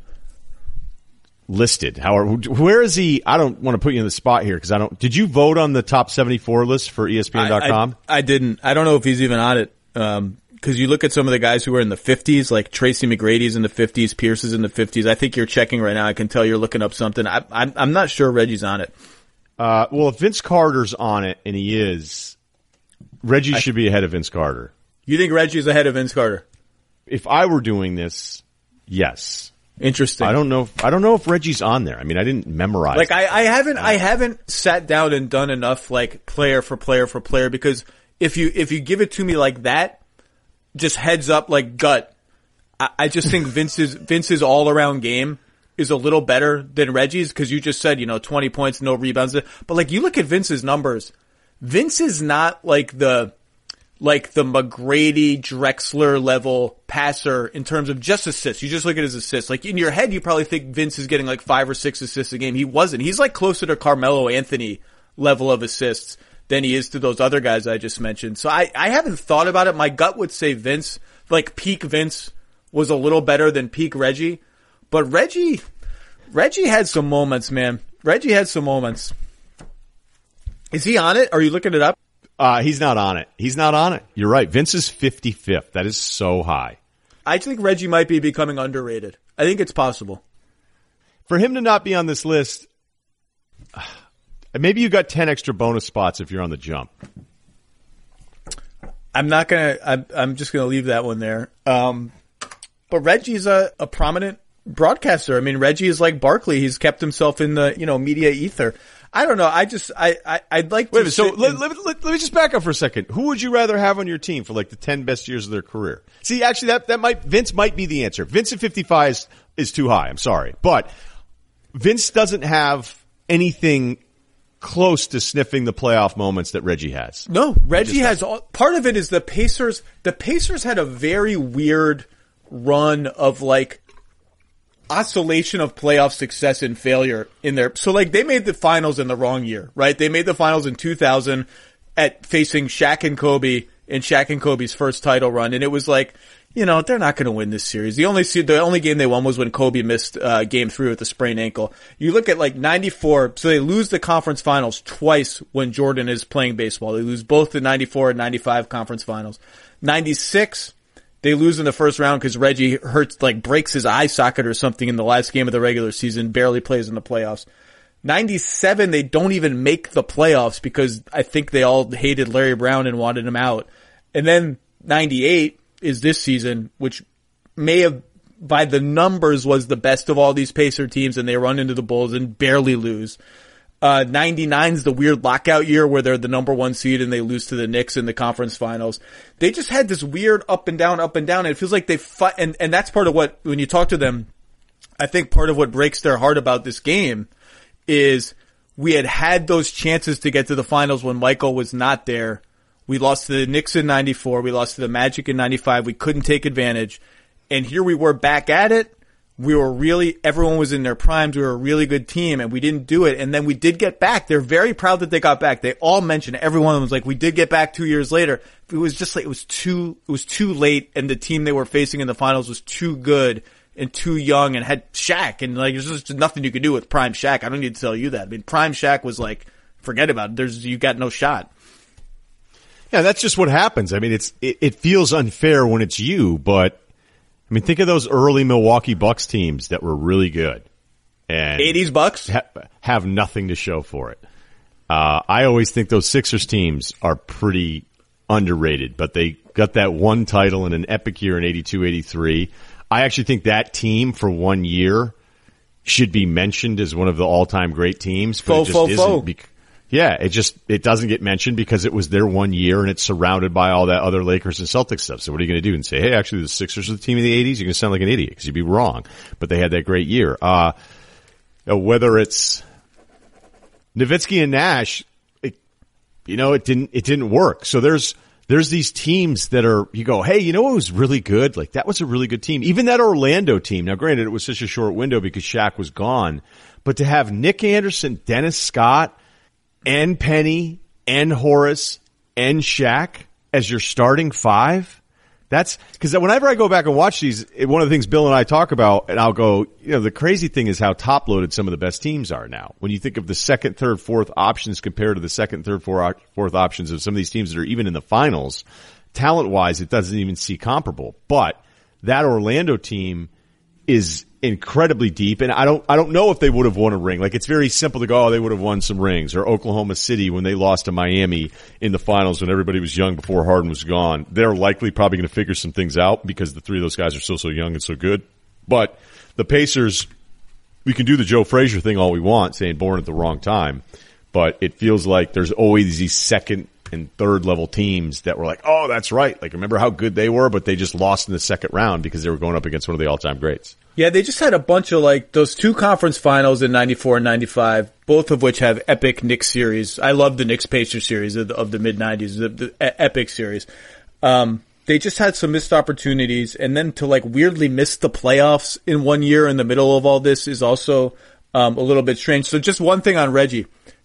listed. However, where is he? I don't want to put you in the spot here because I don't, did you vote on the top seventy-four list for E S P N dot com? I, I, I didn't. I don't know if he's even on it. Um, because you look at some of the guys who are in the fifties, like Tracy McGrady's in the fifties, Pierce is in the fifties. I think you're checking right now. I can tell you're looking up something. I, I'm, I'm not sure Reggie's on it. Uh, well, if Vince Carter's on it, and he is, Reggie I, should be ahead of Vince Carter. You think Reggie's ahead of Vince Carter? If I were doing this, yes. Interesting. I don't know. If, I don't know if Reggie's on there. I mean, I didn't memorize. Like I, I haven't, I haven't sat down and done enough like player for player for player because if you if you give it to me like that, just heads up like gut, I, I just think Vince's Vince's all around game is a little better than Reggie's because you just said you know twenty points, no rebounds, but like you look at Vince's numbers, Vince is not like the. like the McGrady, Drexler level passer in terms of just assists. You just look at his assists. Like in your head, you probably think Vince is getting like five or six assists a game. He wasn't. He's like closer to Carmelo Anthony level of assists than he is to those other guys I just mentioned. So I, I haven't thought about it. My gut would say Vince, like peak Vince was a little better than peak Reggie, but Reggie, Reggie had some moments, man. Reggie had some moments. Is he on it? Are you looking it up? Uh, he's not on it. He's not on it. You're right. Vince is fifty-fifth. That is so high. I think Reggie might be becoming underrated. I think it's possible. For him to not be on this list, maybe you got ten extra bonus spots if you're on the jump. I'm not gonna, I'm, I'm just gonna leave that one there. Um, but Reggie's a, a prominent broadcaster. I mean, Reggie is like Barkley. He's kept himself in the, you know, media ether. I don't know. I just, I, I, I'd like to. Wait a minute. So let, let, let, let me just back up for a second. Who would you rather have on your team for like the ten best years of their career? See, actually that, that might, Vince might be the answer. Vince at fifty-five is, is too high. I'm sorry. But Vince doesn't have anything close to sniffing the playoff moments that Reggie has. No, Reggie has all, part of it is the Pacers, the Pacers had a very weird run of like, oscillation of playoff success and failure in there. So like they made the finals in the wrong year, right? They made the finals in two thousand at facing Shaq and Kobe in Shaq and Kobe's first title run. And it was like, you know, they're not going to win this series. The only, the only game they won was when Kobe missed, uh, game three with a sprained ankle. You look at like ninety-four, so they lose the conference finals twice when Jordan is playing baseball. They lose both the ninety-four and ninety-five conference finals. ninety-six, they lose in the first round because Reggie hurts, like breaks his eye socket or something in the last game of the regular season, barely plays in the playoffs. ninety-seven, they don't even make the playoffs because I think they all hated Larry Brown and wanted him out. And then ninety-eight is this season, which may have, by the numbers, was the best of all these Pacer teams, and they run into the Bulls and barely lose. Uh, ninety-nine is the weird lockout year where they're the number one seed and they lose to the Knicks in the conference finals. They just had this weird up and down, up and down, and it feels like they fight, and, and that's part of what, when you talk to them, I think part of what breaks their heart about this game is we had had those chances to get to the finals when Michael was not there. We lost to the Knicks in ninety-four, we lost to the Magic in ninety-five, we couldn't take advantage, and here we were back at it. We were really, everyone was in their primes. We were a really good team and we didn't do it. And then we did get back. They're very proud that they got back. They all mentioned, everyone was like, we did get back two years later. It was just like, it was too, it was too late and the team they were facing in the finals was too good and too young and had Shaq and like, there's just nothing you could do with prime Shaq. I don't need to tell you that. I mean, prime Shaq was like, forget about it. There's, you got no shot. Yeah, that's just what happens. I mean, it's, it, it feels unfair when it's you, but I mean, think of those early Milwaukee Bucks teams that were really good. And eighties Bucks? Ha- have nothing to show for it. Uh, I always think those Sixers teams are pretty underrated, but they got that one title in an epic year in eighty-two eighty-three. I actually think that team for one year should be mentioned as one of the all-time great teams. But fo, it just fo, isn't fo. Bec- yeah, it just, it doesn't get mentioned because it was their one year and it's surrounded by all that other Lakers and Celtics stuff. So what are you going to do and say, hey, actually the Sixers are the team of the eighties? You're going to sound like an idiot because you'd be wrong. But they had that great year. Uh, whether it's Nowitzki and Nash, it, you know, it didn't, it didn't work. So there's, there's these teams that are, you go, hey, you know what was really good? Like that was a really good team. Even that Orlando team. Now granted, it was such a short window because Shaq was gone, but to have Nick Anderson, Dennis Scott, and Penny, and Horace, and Shaq as your starting five, that's, cause whenever I go back and watch these, one of the things Bill and I talk about, and I'll go, you know, the crazy thing is how top loaded some of the best teams are now. When you think of the second, third, fourth options compared to the second, third, fourth, fourth options of some of these teams that are even in the finals, talent-wise, it doesn't even see comparable. But that Orlando team is incredibly deep, and I don't I don't know if they would have won a ring. Like, it's very simple to go, oh, they would have won some rings. Or Oklahoma City when they lost to Miami in the finals when everybody was young before Harden was gone. They're likely probably going to figure some things out because the three of those guys are still so young and so good. But the Pacers, we can do the Joe Frazier thing all we want, saying born at the wrong time. But it feels like there's always these second and third level teams that were like, oh, that's right. Like, remember how good they were, but they just lost in the second round because they were going up against one of the all-time greats. Yeah, they just had a bunch of, like, those two conference finals in ninety-four and ninety-five, both of which have epic Knicks series. I love the Knicks-Pacers series of the, of the mid-nineties, the, the epic series. Um, they just had some missed opportunities, and then to, like, weirdly miss the playoffs in one year in the middle of all this is also um, a little bit strange. So just one thing on Reggie.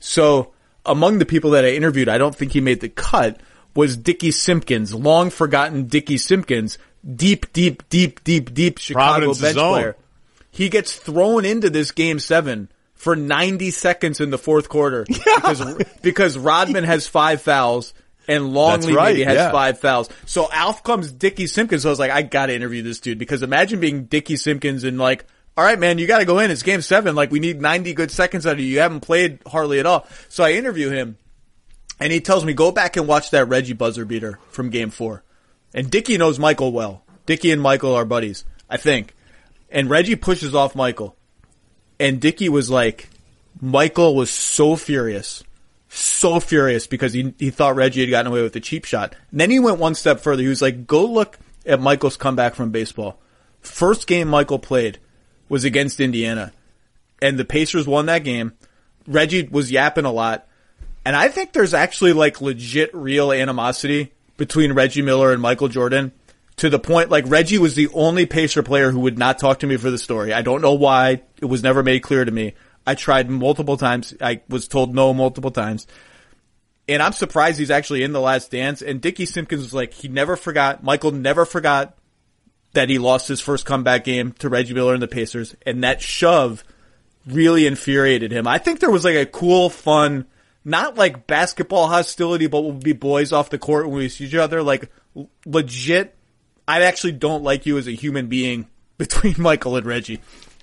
So among the people that I interviewed, I don't think he made the cut, was Dickie Simpkins, long forgotten Dickie Simpkins, deep, deep, deep, deep, deep Chicago Providence bench zone. player. He gets thrown into this game seven for ninety seconds in the fourth quarter yeah. because because Rodman has five fouls and Longley right, maybe has yeah. five fouls. So Alf comes Dickie Simpkins. So I was like, I gotta interview this dude because imagine being Dickie Simpkins and like, all right, man, you gotta go in. It's game seven. Like, we need ninety good seconds out of you. You haven't played hardly at all. So I interview him and he tells me, go back and watch that Reggie buzzer beater from game four. And Dickie knows Michael well. Dickie and Michael are buddies, I think. And Reggie pushes off Michael. And Dickie was like, Michael was so furious, so furious because he he thought Reggie had gotten away with a cheap shot. And then he went one step further. He was like, go look at Michael's comeback from baseball. First game Michael played was against Indiana. And the Pacers won that game. Reggie was yapping a lot. And I think there's actually like legit real animosity between Reggie Miller and Michael Jordan. To the point, like, Reggie was the only Pacer player who would not talk to me for the story. I don't know why. It was never made clear to me. I tried multiple times. I was told no multiple times. And I'm surprised he's actually in The Last Dance. And Dickie Simpkins was like, he never forgot. Michael never forgot that he lost his first comeback game to Reggie Miller and the Pacers. And that shove really infuriated him. I think there was like a cool, fun, not like basketball hostility, but we'll be boys off the court when we see each other. Like, legit, I actually don't like you as a human being between Michael and Reggie.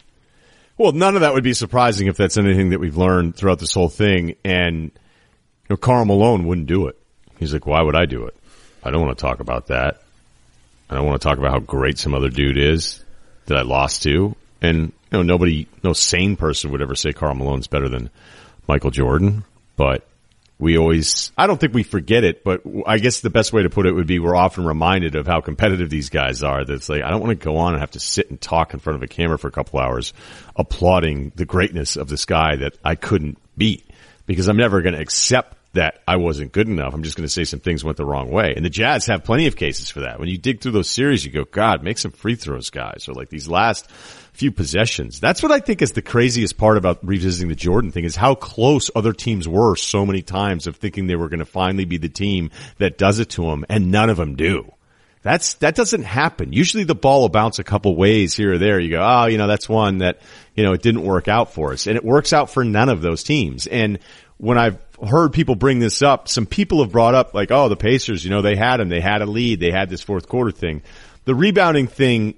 Well, none of that would be surprising if that's anything that we've learned throughout this whole thing. And, you know, Karl Malone wouldn't do it. He's like, why would I do it? I don't want to talk about that. I don't want to talk about how great some other dude is that I lost to. And, you know, nobody, no sane person would ever say Karl Malone's better than Michael Jordan. But we always, I don't think we forget it, but I guess the best way to put it would be we're often reminded of how competitive these guys are. That's like, I don't want to go on and have to sit and talk in front of a camera for a couple hours applauding the greatness of this guy that I couldn't beat, because I'm never going to accept that I wasn't good enough. I'm just going to say some things went the wrong way. And the Jazz have plenty of cases for that. When you dig through those series, you go, God, make some free throws, guys. Or like these last few possessions. That's what I think is the craziest part about revisiting the Jordan thing, is how close other teams were so many times of thinking they were going to finally be the team that does it to them, and none of them do. That's, that doesn't happen. Usually the ball will bounce a couple ways here or there. You go, oh, you know, that's one that, you know, it didn't work out for us. And it works out for none of those teams. And when I've heard people bring this up, some people have brought up like, oh, the Pacers, you know, they had them. They had a lead. They had this fourth quarter thing. The rebounding thing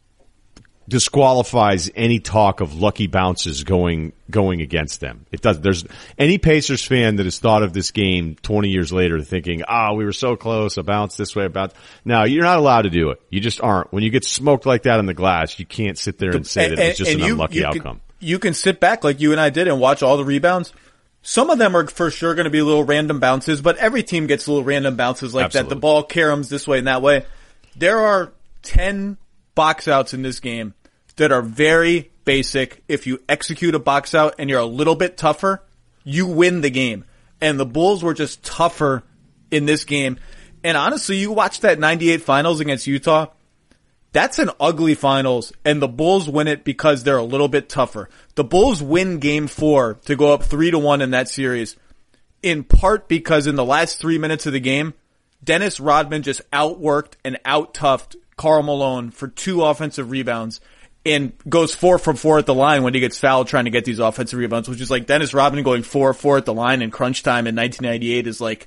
disqualifies any talk of lucky bounces going going against them. It does. There's any Pacers fan that has thought of this game twenty years later thinking, oh, we were so close, a bounce this way, a bounce. No, you're not allowed to do it. You just aren't. When you get smoked like that in the glass, you can't sit there and say and, that it's just and an you, unlucky you outcome. Can, you can sit back like you and I did and watch all the rebounds. Some of them are for sure going to be little random bounces, but every team gets little random bounces like Absolutely. that. The ball caroms this way and that way. There are ten box outs in this game that are very basic. If you execute a box out and you're a little bit tougher, you win the game. And the Bulls were just tougher in this game. And honestly, you watch that ninety-eight finals against Utah, that's an ugly finals, and the Bulls win it because they're a little bit tougher. The Bulls win game four to go up three to one in that series, in part because in the last three minutes of the game, Dennis Rodman just outworked and out-toughed Karl Malone for two offensive rebounds and goes four from four at the line when he gets fouled trying to get these offensive rebounds, which is like Dennis Rodman going four four at the line in crunch time in nineteen ninety-eight is like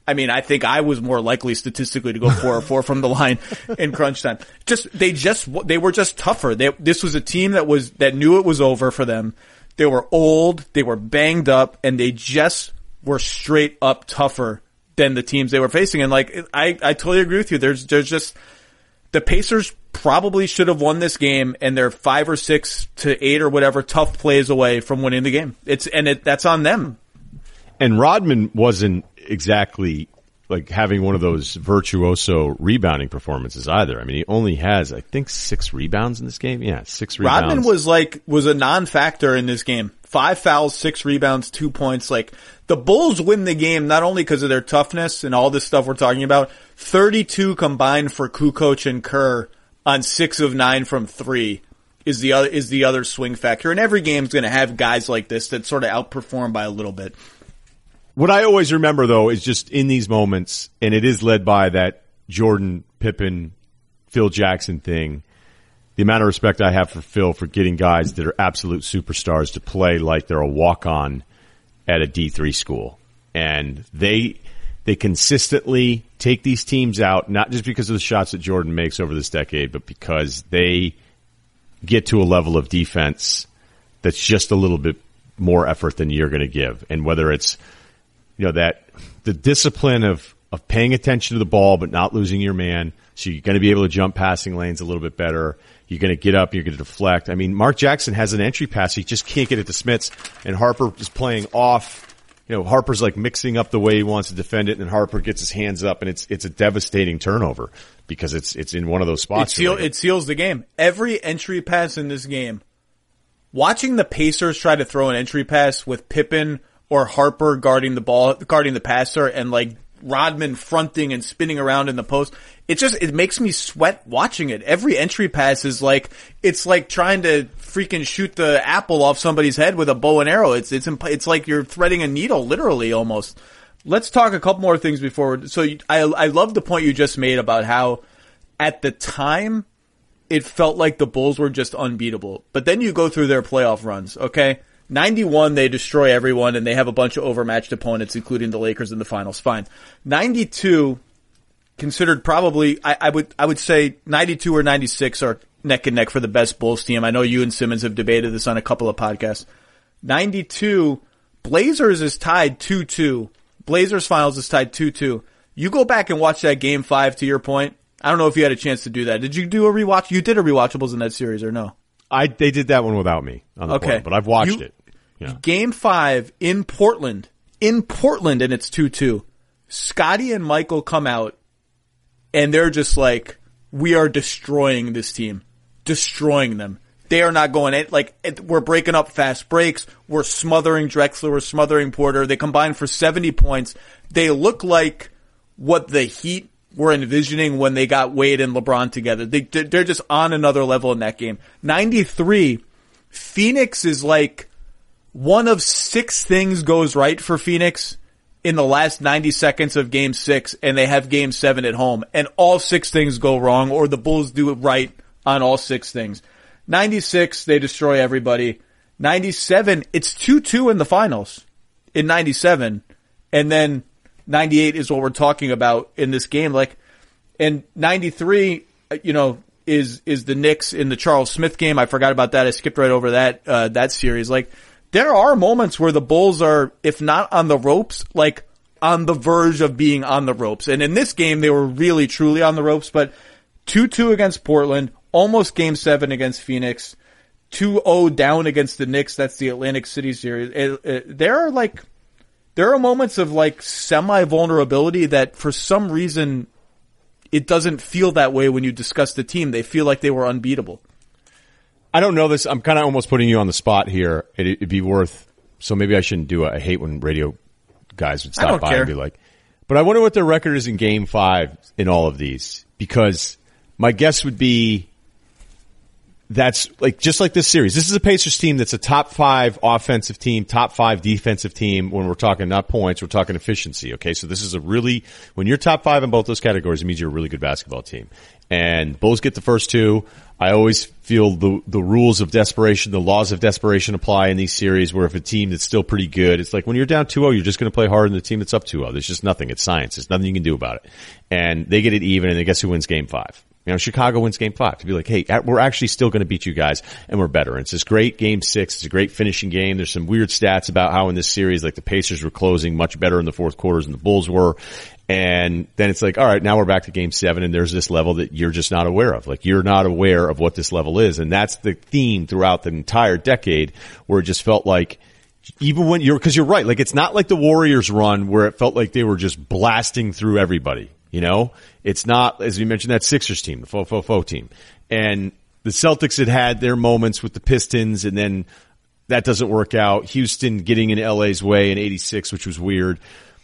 I mean, I think I was more likely statistically to go four or four from the line in crunch time. Just, they just, they were just tougher. They, this was a team that was, that knew it was over for them. They were old, they were banged up, and they just were straight up tougher than the teams they were facing. And like, I, I totally agree with you. There's, there's just, the Pacers probably should have won this game, and they're five or six to eight or whatever tough plays away from winning the game. It's, and it, that's on them. And Rodman wasn't exactly like having one of those virtuoso rebounding performances either. I mean, he only has, I think, six rebounds in this game. Yeah, six rebounds. Rodman was like, was a non-factor in this game. Five fouls, six rebounds, two points. Like, the Bulls win the game not only because of their toughness and all this stuff we're talking about. thirty-two combined for Kukoc and Kerr on six of nine from three is the other, is the other swing factor. And every game's going to have guys like this that sort of outperform by a little bit. What I always remember, though, is just in these moments, and it is led by that Jordan, Pippen, Phil Jackson thing, the amount of respect I have for Phil for getting guys that are absolute superstars to play like they're a walk-on at a D three school. And they they consistently take these teams out, not just because of the shots that Jordan makes over this decade, but because they get to a level of defense that's just a little bit more effort than you're going to give. And whether it's You know, that the discipline of, of paying attention to the ball but not losing your man, so you're going to be able to jump passing lanes a little bit better. You're going to get up, you're going to deflect. I mean, Mark Jackson has an entry pass. He just can't get it to Smits, and Harper is playing off. You know, Harper's like mixing up the way he wants to defend it, and Harper gets his hands up, and it's it's a devastating turnover because it's it's in one of those spots. It, seal, it seals the game. Every entry pass in this game, watching the Pacers try to throw an entry pass with Pippen or Harper guarding the ball, guarding the passer, and like Rodman fronting and spinning around in the post. It just, it makes me sweat watching it. Every entry pass is like, it's like trying to freaking shoot the apple off somebody's head with a bow and arrow. It's, it's, it's like you're threading a needle, literally almost. Let's talk a couple more things before. So you, I, I love the point you just made about how at the time it felt like the Bulls were just unbeatable. But then you go through their playoff runs, okay? ninety-one, they destroy everyone, and they have a bunch of overmatched opponents, including the Lakers in the finals. Fine. ninety-two, considered probably, I, I would, I would say ninety-two or ninety-six are neck and neck for the best Bulls team. I know you and Simmons have debated this on a couple of podcasts. ninety-two, Blazers is tied two two. Blazers finals is tied two two. You go back and watch that game five, to your point. I don't know if you had a chance to do that. Did you do a rewatch? You did a rewatchables in that series or no? I they did that one without me on the okay. board, but I've watched you, it. Yeah. Game five in Portland, in Portland, and it's two two. Scotty and Michael come out, and they're just like, we are destroying this team. Destroying them. They are not going in. Like, it, we're breaking up fast breaks. We're smothering Drexler. We're smothering Porter. They combine for seventy points. They look like what the Heat were envisioning when they got Wade and LeBron together. They, they're just on another level in that game. ninety-three, Phoenix is like one of six things goes right for Phoenix in the last ninety seconds of game six, and they have game seven at home, and all six things go wrong, or the Bulls do it right on all six things. ninety-six, they destroy everybody. ninety-seven, it's two two in the finals in ninety-seven, and then ninety-eight is what we're talking about in this game. Like, and ninety-three, you know, is, is the Knicks in the Charles Smith game. I forgot about that. I skipped right over that, uh, that series. Like, there are moments where the Bulls are, if not on the ropes, like on the verge of being on the ropes. And in this game, they were really, truly on the ropes, but two two against Portland, almost game seven against Phoenix, two oh down against the Knicks. That's the Atlantic City series. It, it, there are like, There are moments of like semi-vulnerability that for some reason it doesn't feel that way when you discuss the team. They feel like they were unbeatable. I don't know this. I'm kind of almost putting you on the spot here. It, it'd be worth, so maybe I shouldn't do it. I hate when radio guys would stop by care. and be like, but I wonder what their record is in game five in all of these, because my guess would be that's like, just like this series. This is a Pacers team that's a top five offensive team, top five defensive team. When we're talking not points, we're talking efficiency. Okay. So this is a really, when you're top five in both those categories, it means you're a really good basketball team. And Bulls get the first two. I always feel the the rules of desperation, the laws of desperation apply in these series where if a team that's still pretty good, it's like when you're down two oh, you're just going to play harder than the team that's up two oh. There's just nothing. It's science. There's nothing you can do about it. And they get it even, and then guess who wins game five? You know, Chicago wins game five to be like, hey, we're actually still going to beat you guys, and we're better. And it's this great game six. It's a great finishing game. There's some weird stats about how in this series, like the Pacers were closing much better in the fourth quarters than the Bulls were. And then it's like, all right, now we're back to game seven, and there's this level that you're just not aware of. Like, you're not aware of what this level is. And that's the theme throughout the entire decade, where it just felt like, even when you're, cause you're right, like it's not like the Warriors run where it felt like they were just blasting through everybody. You know, it's not, as we mentioned, that Sixers team, the faux, faux, faux team. And the Celtics had had their moments with the Pistons, and then that doesn't work out. Houston getting in L A's way in eighty-six, which was weird.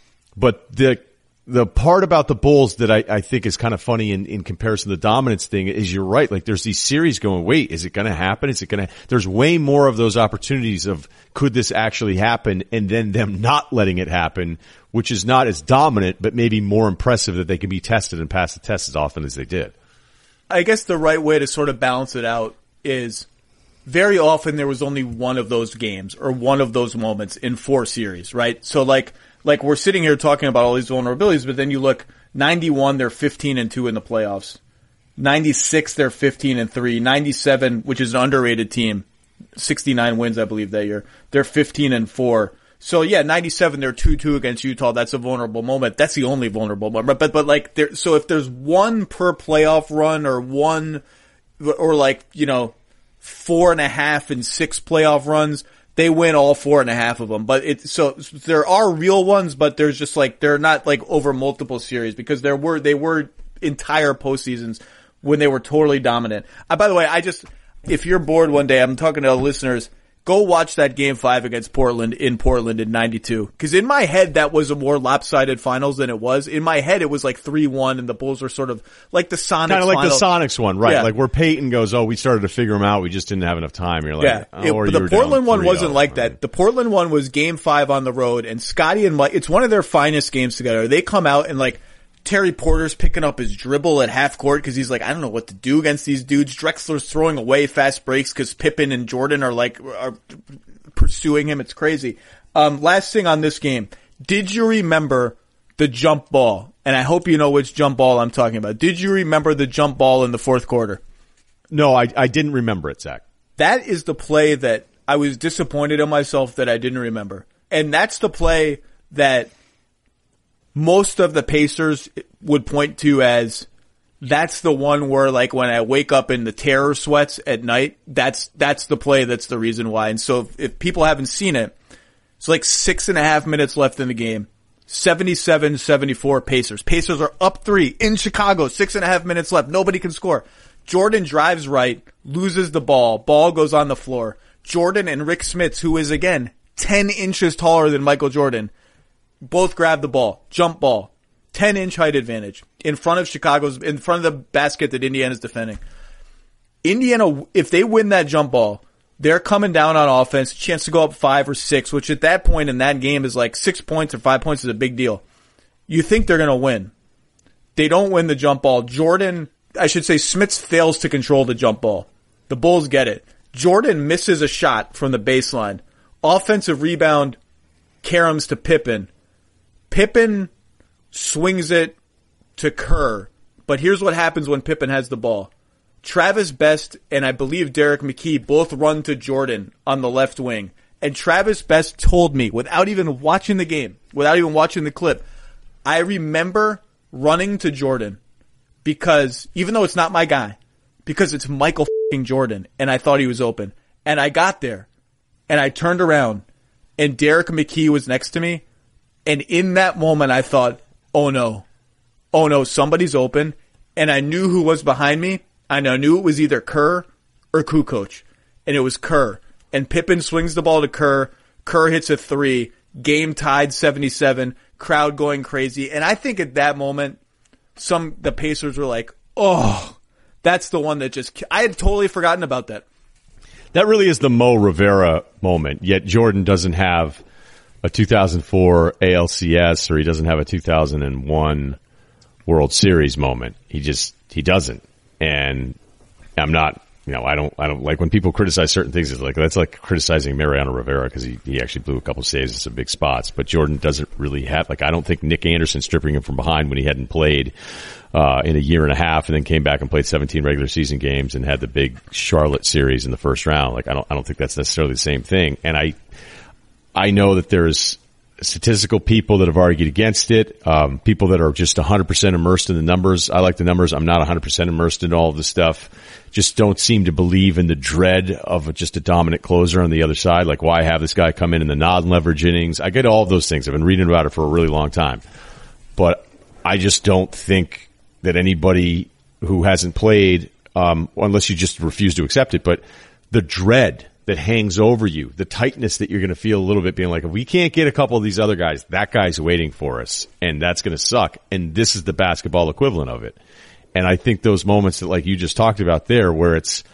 But the, the part about the Bulls that I, I think is kind of funny in, in comparison to the dominance thing is you're right. Like there's these series going, wait, is it going to happen? Is it going to, there's way more of those opportunities of could this actually happen, and then them not letting it happen, which is not as dominant, but maybe more impressive that they can be tested and pass the test as often as they did. I guess the right way to sort of balance it out is very often there was only one of those games or one of those moments in four series, right? So like, like we're sitting here talking about all these vulnerabilities, but then you look, ninety-one, they're fifteen and two in the playoffs. ninety-six, they're fifteen and three. ninety-seven, which is an underrated team, sixty-nine wins, I believe, that year. They're fifteen and four. So yeah, ninety-seven, they're two two against Utah. That's a vulnerable moment. That's the only vulnerable moment. But, but like, there, so if there's one per playoff run or one, or like, you know, four and a half and six playoff runs, they win all four and a half of them. But it, so there are real ones, but there's just like, they're not like over multiple series because there were, they were entire postseasons when they were totally dominant. Uh, by the way, I just, if you're bored one day, I'm talking to listeners, go watch that game five against Portland in Portland in ninety-two. Cause in my head, that was a more lopsided finals than it was. In my head, it was like three one and the Bulls were sort of like the Sonics. Kind of like final. the Sonics one, right? Yeah. Like where Peyton goes, oh, we started to figure them out. We just didn't have enough time. You're like, yeah. oh, It, or but you the were Portland down one wasn't three oh. like that. The Portland one was game five on the road, and Scotty and Mike, it's one of their finest games together. They come out and like, Terry Porter's picking up his dribble at half court because he's like, I don't know what to do against these dudes. Drexler's throwing away fast breaks because Pippen and Jordan are like, are pursuing him. It's crazy. Um, last thing on this game. Did you remember the jump ball? And I hope you know which jump ball I'm talking about. Did you remember the jump ball in the fourth quarter? No, I, I didn't remember it, Zach. That is the play that I was disappointed in myself that I didn't remember. And that's the play that most of the Pacers would point to as that's the one where like when I wake up in the terror sweats at night, that's, that's the play that's the reason why. And so if, if people haven't seen it, it's like six and a half minutes left in the game. seventy-seven seventy-four Pacers. Pacers are up three in Chicago, six and a half minutes left. Nobody can score. Jordan drives right, loses the ball. Ball goes on the floor. Jordan and Rick Smits, who is again ten inches taller than Michael Jordan, both grab the ball, jump ball, ten inch height advantage in front of Chicago's, in front of the basket that Indiana's defending. Indiana, if they win that jump ball, they're coming down on offense, chance to go up five or six, which at that point in that game is like six points or five points is a big deal. You think they're going to win. They don't win the jump ball. Jordan, I should say Smits fails to control the jump ball. The Bulls get it. Jordan misses a shot from the baseline. Offensive rebound, caroms to Pippen. Pippen swings it to Kerr, but here's what happens when Pippen has the ball. Travis Best and I believe Derek McKee both run to Jordan on the left wing, and Travis Best told me, without even watching the game, without even watching the clip, I remember running to Jordan because, even though it's not my guy, because it's Michael f***ing Jordan, and I thought he was open. And I got there, and I turned around, and Derek McKee was next to me, and in that moment, I thought, oh no, oh no, somebody's open. And I knew who was behind me. And I knew it was either Kerr or Kukoc. And it was Kerr. And Pippen swings the ball to Kerr. Kerr hits a three. Game tied seventy-seven. Crowd going crazy. And I think at that moment, some, the Pacers were like, oh, that's the one that just, I had totally forgotten about that. That really is the Mo Rivera moment. Yet Jordan doesn't have a two thousand four A L C S, or he doesn't have a two thousand one World Series moment. He just, he doesn't. And I'm not, you know, I don't, I don't like when people criticize certain things. It's like, that's like criticizing Mariano Rivera because he, he actually blew a couple saves in some big spots. But Jordan doesn't really have, like, I don't think Nick Anderson stripping him from behind when he hadn't played, uh, in a year and a half and then came back and played seventeen regular season games and had the big Charlotte series in the first round. Like, I don't, I don't think that's necessarily the same thing. And I, I know that there's statistical people that have argued against it, um, people that are just one hundred percent immersed in the numbers. I like the numbers. I'm not one hundred percent immersed in all of the stuff. Just don't seem to believe in the dread of just a dominant closer on the other side. Like, why have this guy come in in the non-leverage innings? I get all of those things. I've been reading about it for a really long time. But I just don't think that anybody who hasn't played, um, unless you just refuse to accept it, but the dread that hangs over you, the tightness that you're going to feel a little bit being like, if we can't get a couple of these other guys, that guy's waiting for us, and that's going to suck. And this is the basketball equivalent of it. And I think those moments that, like you just talked about there, where it's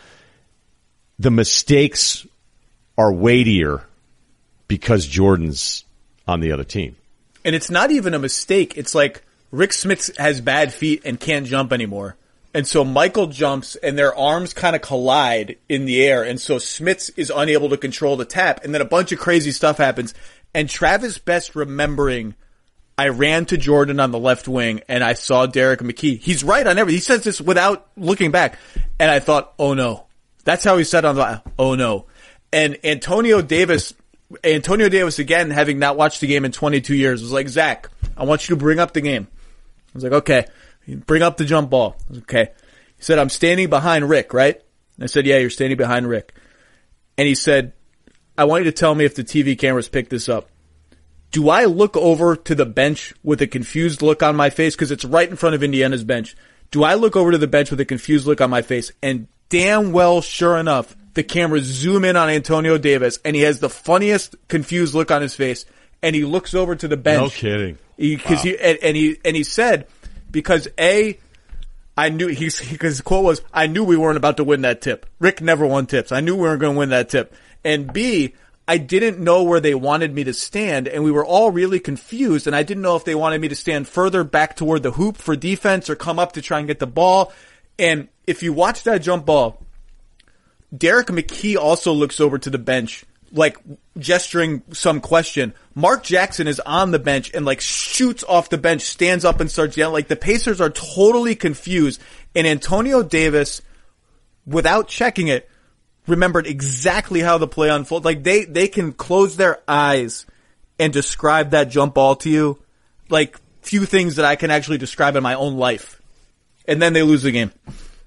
the mistakes are weightier because Jordan's on the other team. And it's not even a mistake. It's like Rick Smith has bad feet and can't jump anymore. And so Michael jumps and their arms kind of collide in the air. And so Smits is unable to control the tap. And then a bunch of crazy stuff happens. And Travis Best remembering, I ran to Jordan on the left wing and I saw Derek McKee. He's right on everything. He says this without looking back. And I thought, oh no. That's how he said on the, oh no. And Antonio Davis, Antonio Davis again, having not watched the game in twenty-two years, was like, Zach, I want you to bring up the game. I was like, okay. Bring up the jump ball. Okay. He said, I'm standing behind Rick, right? And I said, yeah, you're standing behind Rick. And he said, I want you to tell me if the T V cameras pick this up. Do I look over to the bench with a confused look on my face? Because it's right in front of Indiana's bench. Do I look over to the bench with a confused look on my face? And damn well, sure enough, the cameras zoom in on Antonio Davis, and he has the funniest confused look on his face. And he looks over to the bench. No kidding. Because he, wow. he and, and he and he said, because A, I knew he's because his quote was, I knew we weren't about to win that tip. Rick never won tips. I knew we weren't going to win that tip. And B, I didn't know where they wanted me to stand, and we were all really confused, and I didn't know if they wanted me to stand further back toward the hoop for defense or come up to try and get the ball. And if you watch that jump ball, Derek McKee also looks over to the bench, like gesturing some question. Mark Jackson is on the bench and like shoots off the bench, stands up and starts yelling. Like the Pacers are totally confused. And Antonio Davis, without checking it, remembered exactly how the play unfolded. Like they, they can close their eyes and describe that jump ball to you. Like few things that I can actually describe in my own life. And then they lose the game.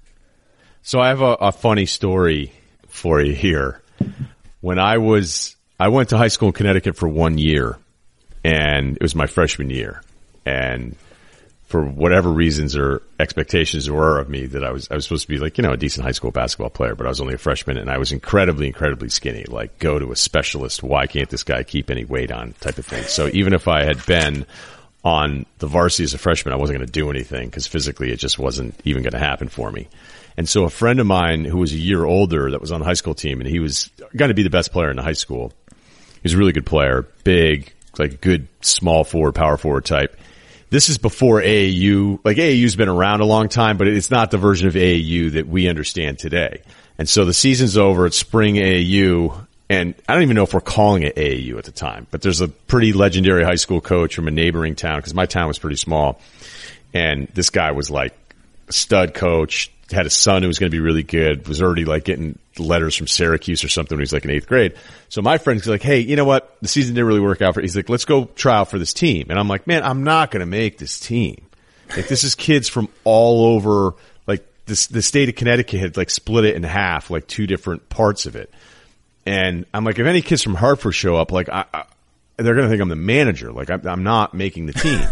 So I have a, a funny story for you here. When I was, I went to high school in Connecticut for one year, and it was my freshman year. And for whatever reasons or expectations there were of me, that I was, I was supposed to be like, you know, a decent high school basketball player, but I was only a freshman, and I was incredibly, incredibly skinny. Like, go to a specialist. Why can't this guy keep any weight on? Type of thing. So even if I had been on the varsity as a freshman, I wasn't going to do anything because physically it just wasn't even going to happen for me. And so a friend of mine who was a year older that was on the high school team, and he was going to be the best player in the high school. He was a really good player, big, like good small forward, power forward type. This is before A A U. Like A A U's been around a long time, but it's not the version of A A U that we understand today. And so the season's over. It's spring A A U. And I don't even know if we're calling it A A U at the time, but there's a pretty legendary high school coach from a neighboring town, because my town was pretty small. And this guy was like a stud coach, had a son who was going to be really good, was already like getting letters from Syracuse or something when he was like in eighth grade. So my friend's like, hey, you know what? The season didn't really work out for, he's like, let's go try out for this team. And I'm like, man, I'm not going to make this team. Like, this is kids from all over, like this, the state of Connecticut had like split it in half, like two different parts of it. And I'm like, if any kids from Hartford show up, like I, I they're going to think I'm the manager. Like I'm, I'm not making the team.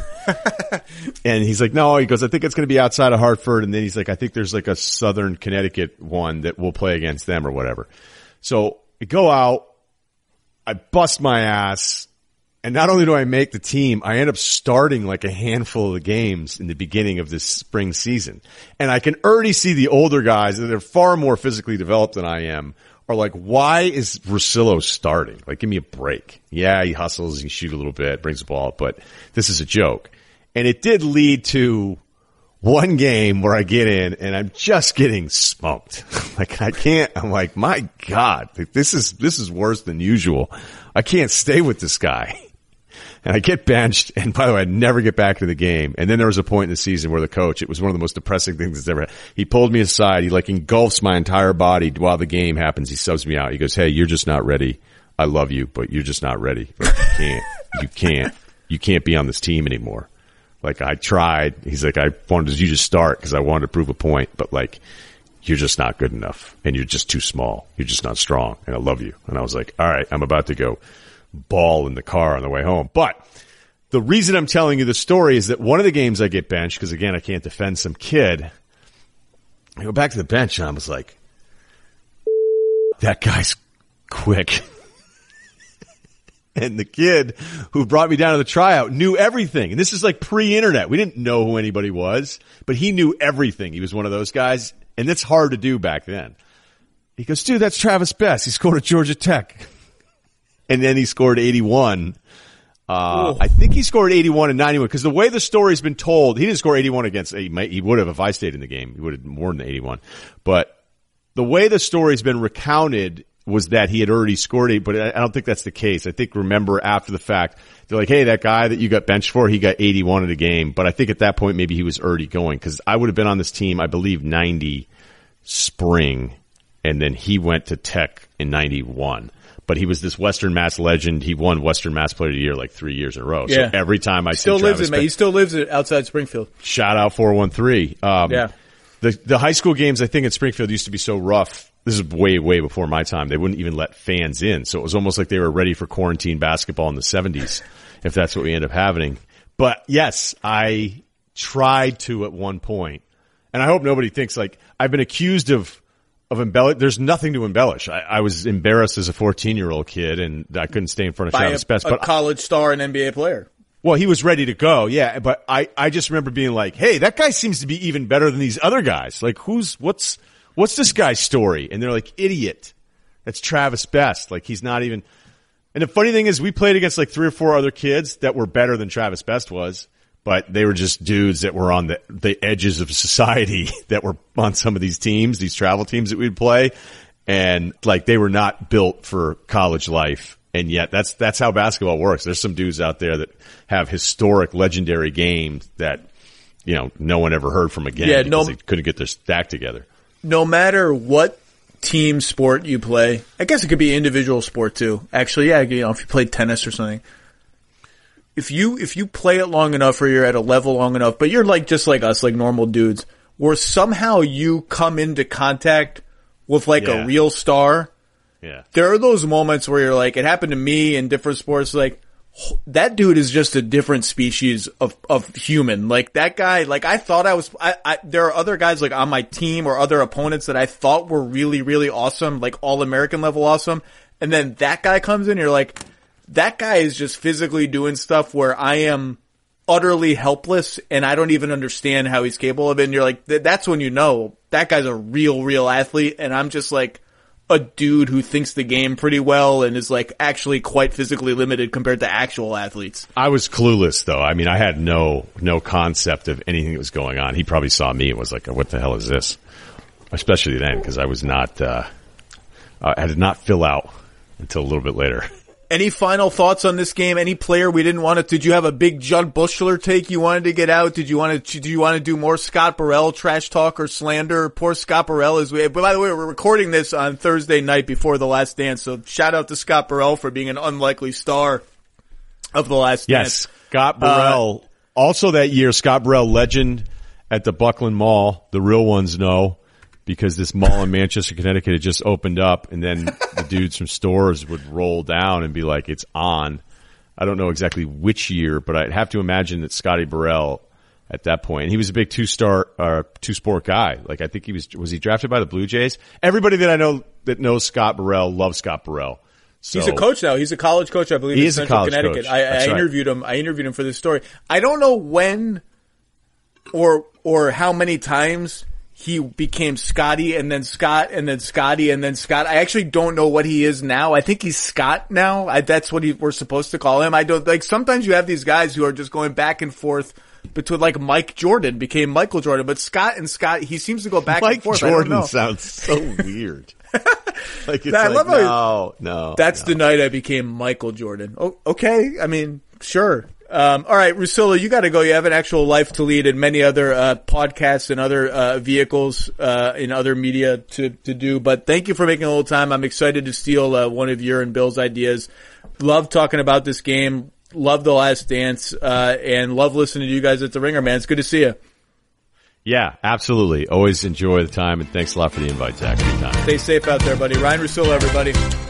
And he's like, no, he goes, I think it's going to be outside of Hartford. And then he's like, I think there's like a Southern Connecticut one that we'll play against them or whatever. So I go out, I bust my ass. And not only do I make the team, I end up starting like a handful of the games in the beginning of this spring season. And I can already see the older guys that are far more physically developed than I am are like, why is Russillo starting? Like, give me a break. Yeah, he hustles, he can shoot a little bit, brings the ball, but this is a joke. And it did lead to one game where I get in and I'm just getting smoked. Like I can't, I'm like, my God, like, this is, this is worse than usual. I can't stay with this guy. And I get benched, and by the way, I never get back to the game. And then there was a point in the season where the coach, it was one of the most depressing things that's ever happened. He pulled me aside. He like engulfs my entire body while the game happens. He subs me out. He goes, hey, you're just not ready. I love you, but you're just not ready. Like, you can't, you can't, you can't be on this team anymore. Like I tried. He's like, I wanted you to start because I wanted to prove a point, but like, you're just not good enough and you're just too small. You're just not strong and I love you. And I was like, all right, I'm about to go ball in the car on the way home. But the reason I'm telling you the story is that one of the games I get benched, because again, I can't defend some kid. I go back to the bench and I was like, that guy's quick. And the kid who brought me down to the tryout knew everything. And this is like pre-internet. We didn't know who anybody was, but he knew everything. He was one of those guys. And that's hard to do back then. He goes, dude, that's Travis Best. He scored at Georgia Tech. And then he scored eighty-one. Uh, I think he scored eighty-one and ninety-one because the way the story's been told, he didn't score eighty-one against, he, might, he would have if I stayed in the game. He would have more than eighty-one. But the way the story's been recounted was that he had already scored eight, but I don't think that's the case. I think, remember, after the fact, they're like, hey, that guy that you got benched for, he got eighty-one in a game. But I think at that point, maybe he was already going because I would have been on this team, I believe, ninety spring, and then he went to Tech in ninety-one. But he was this Western Mass legend. He won Western Mass Player of the Year like three years in a row. Yeah. So every time I still see lives Travis it, man. He still lives it outside Springfield. Shout out four one three. Um, yeah. The the high school games, I think, in Springfield used to be so rough. This is way, way before my time. They wouldn't even let fans in. So it was almost like they were ready for quarantine basketball in the seventies, if that's what we end up having. But yes, I tried to at one point. And I hope nobody thinks like I've been accused of Of embellish, there's nothing to embellish. I, I was embarrassed as a fourteen-year-old kid, and I couldn't stay in front of By Travis a, Best. a But college star and N B A player. Well, he was ready to go, yeah. But I, I just remember being like, "Hey, that guy seems to be even better than these other guys. Like, who's what's what's this guy's story?" And they're like, "Idiot, that's Travis Best. Like, he's not even." And the funny thing is, we played against like three or four other kids that were better than Travis Best was. But they were just dudes that were on the, the edges of society that were on some of these teams, these travel teams that we'd play. And like they were not built for college life. And yet that's, that's how basketball works. There's some dudes out there that have historic, legendary games that, you know, no one ever heard from again yeah, because no, they couldn't get their stack together. No matter what team sport you play, I guess it could be individual sport too. Actually, yeah, you know, if you play tennis or something. If you, if you play it long enough or you're at a level long enough, but you're like, just like us, like normal dudes, where somehow you come into contact with like Yeah. a real star. Yeah. There are those moments where you're like, it happened to me in different sports, like, that dude is just a different species of, of human. Like that guy, like I thought I was, I, I, there are other guys like on my team or other opponents that I thought were really, really awesome, like all American level awesome. And then that guy comes in, you're like, that guy is just physically doing stuff where I am utterly helpless and I don't even understand how he's capable of it. And you're like, th- that's when you know that guy's a real, real athlete. And I'm just like a dude who thinks the game pretty well and is like actually quite physically limited compared to actual athletes. I was clueless though. I mean, I had no, no concept of anything that was going on. He probably saw me and was like, what the hell is this? Especially then, because I was not, uh, I did not fill out until a little bit later. Any final thoughts on this game? Any player we didn't want to? Did you have a big Judd Bushler take you wanted to get out? Did you want to? Do you want to do more Scott Burrell trash talk or slander? Poor Scott Burrell is. But by the way, we're recording this on Thursday night before The Last Dance. So shout out to Scott Burrell for being an unlikely star of The Last Yes, Dance. Scott Burrell. Uh, also that year, Scott Burrell, legend at the Buckland Mall. The real ones know. Because this mall in Manchester, Connecticut had just opened up, and then the dudes from stores would roll down and be like, it's on. I don't know exactly which year, but I'd have to imagine that Scotty Burrell at that point, and he was a big two-star, uh, two-sport guy. Like, I think he was, was he drafted by the Blue Jays? Everybody that I know that knows Scott Burrell loves Scott Burrell. So, he's a coach now. He's a college coach, I believe, he in is a Central college Connecticut. coach. I, I That's right. interviewed him. I interviewed him for this story. I don't know when or or how many times he became Scotty and then Scott and then Scotty and then Scott. I actually don't know what he is now. I think he's Scott now. I, that's what he, we're supposed to call him. I don't, like, sometimes you have these guys who are just going back and forth between, like, Mike Jordan became Michael Jordan, but Scott and Scott, he seems to go back Mike and forth. Jordan I don't know. sounds so weird. Like, it's I like, love how no, no. That's no. the night I became Michael Jordan. Oh, okay. I mean, sure. Um, all right, Russillo, you got to go. You have an actual life to lead and many other uh, podcasts and other uh, vehicles uh, in other media to to do. But thank you for making a little time. I'm excited to steal uh, one of your and Bill's ideas. Love talking about this game. Love The Last Dance, uh, and love listening to you guys at The Ringer, man. It's good to see you. Yeah, absolutely. Always enjoy the time, and thanks a lot for the invite, Zach. Anytime. Stay safe out there, buddy. Ryan Russillo, everybody.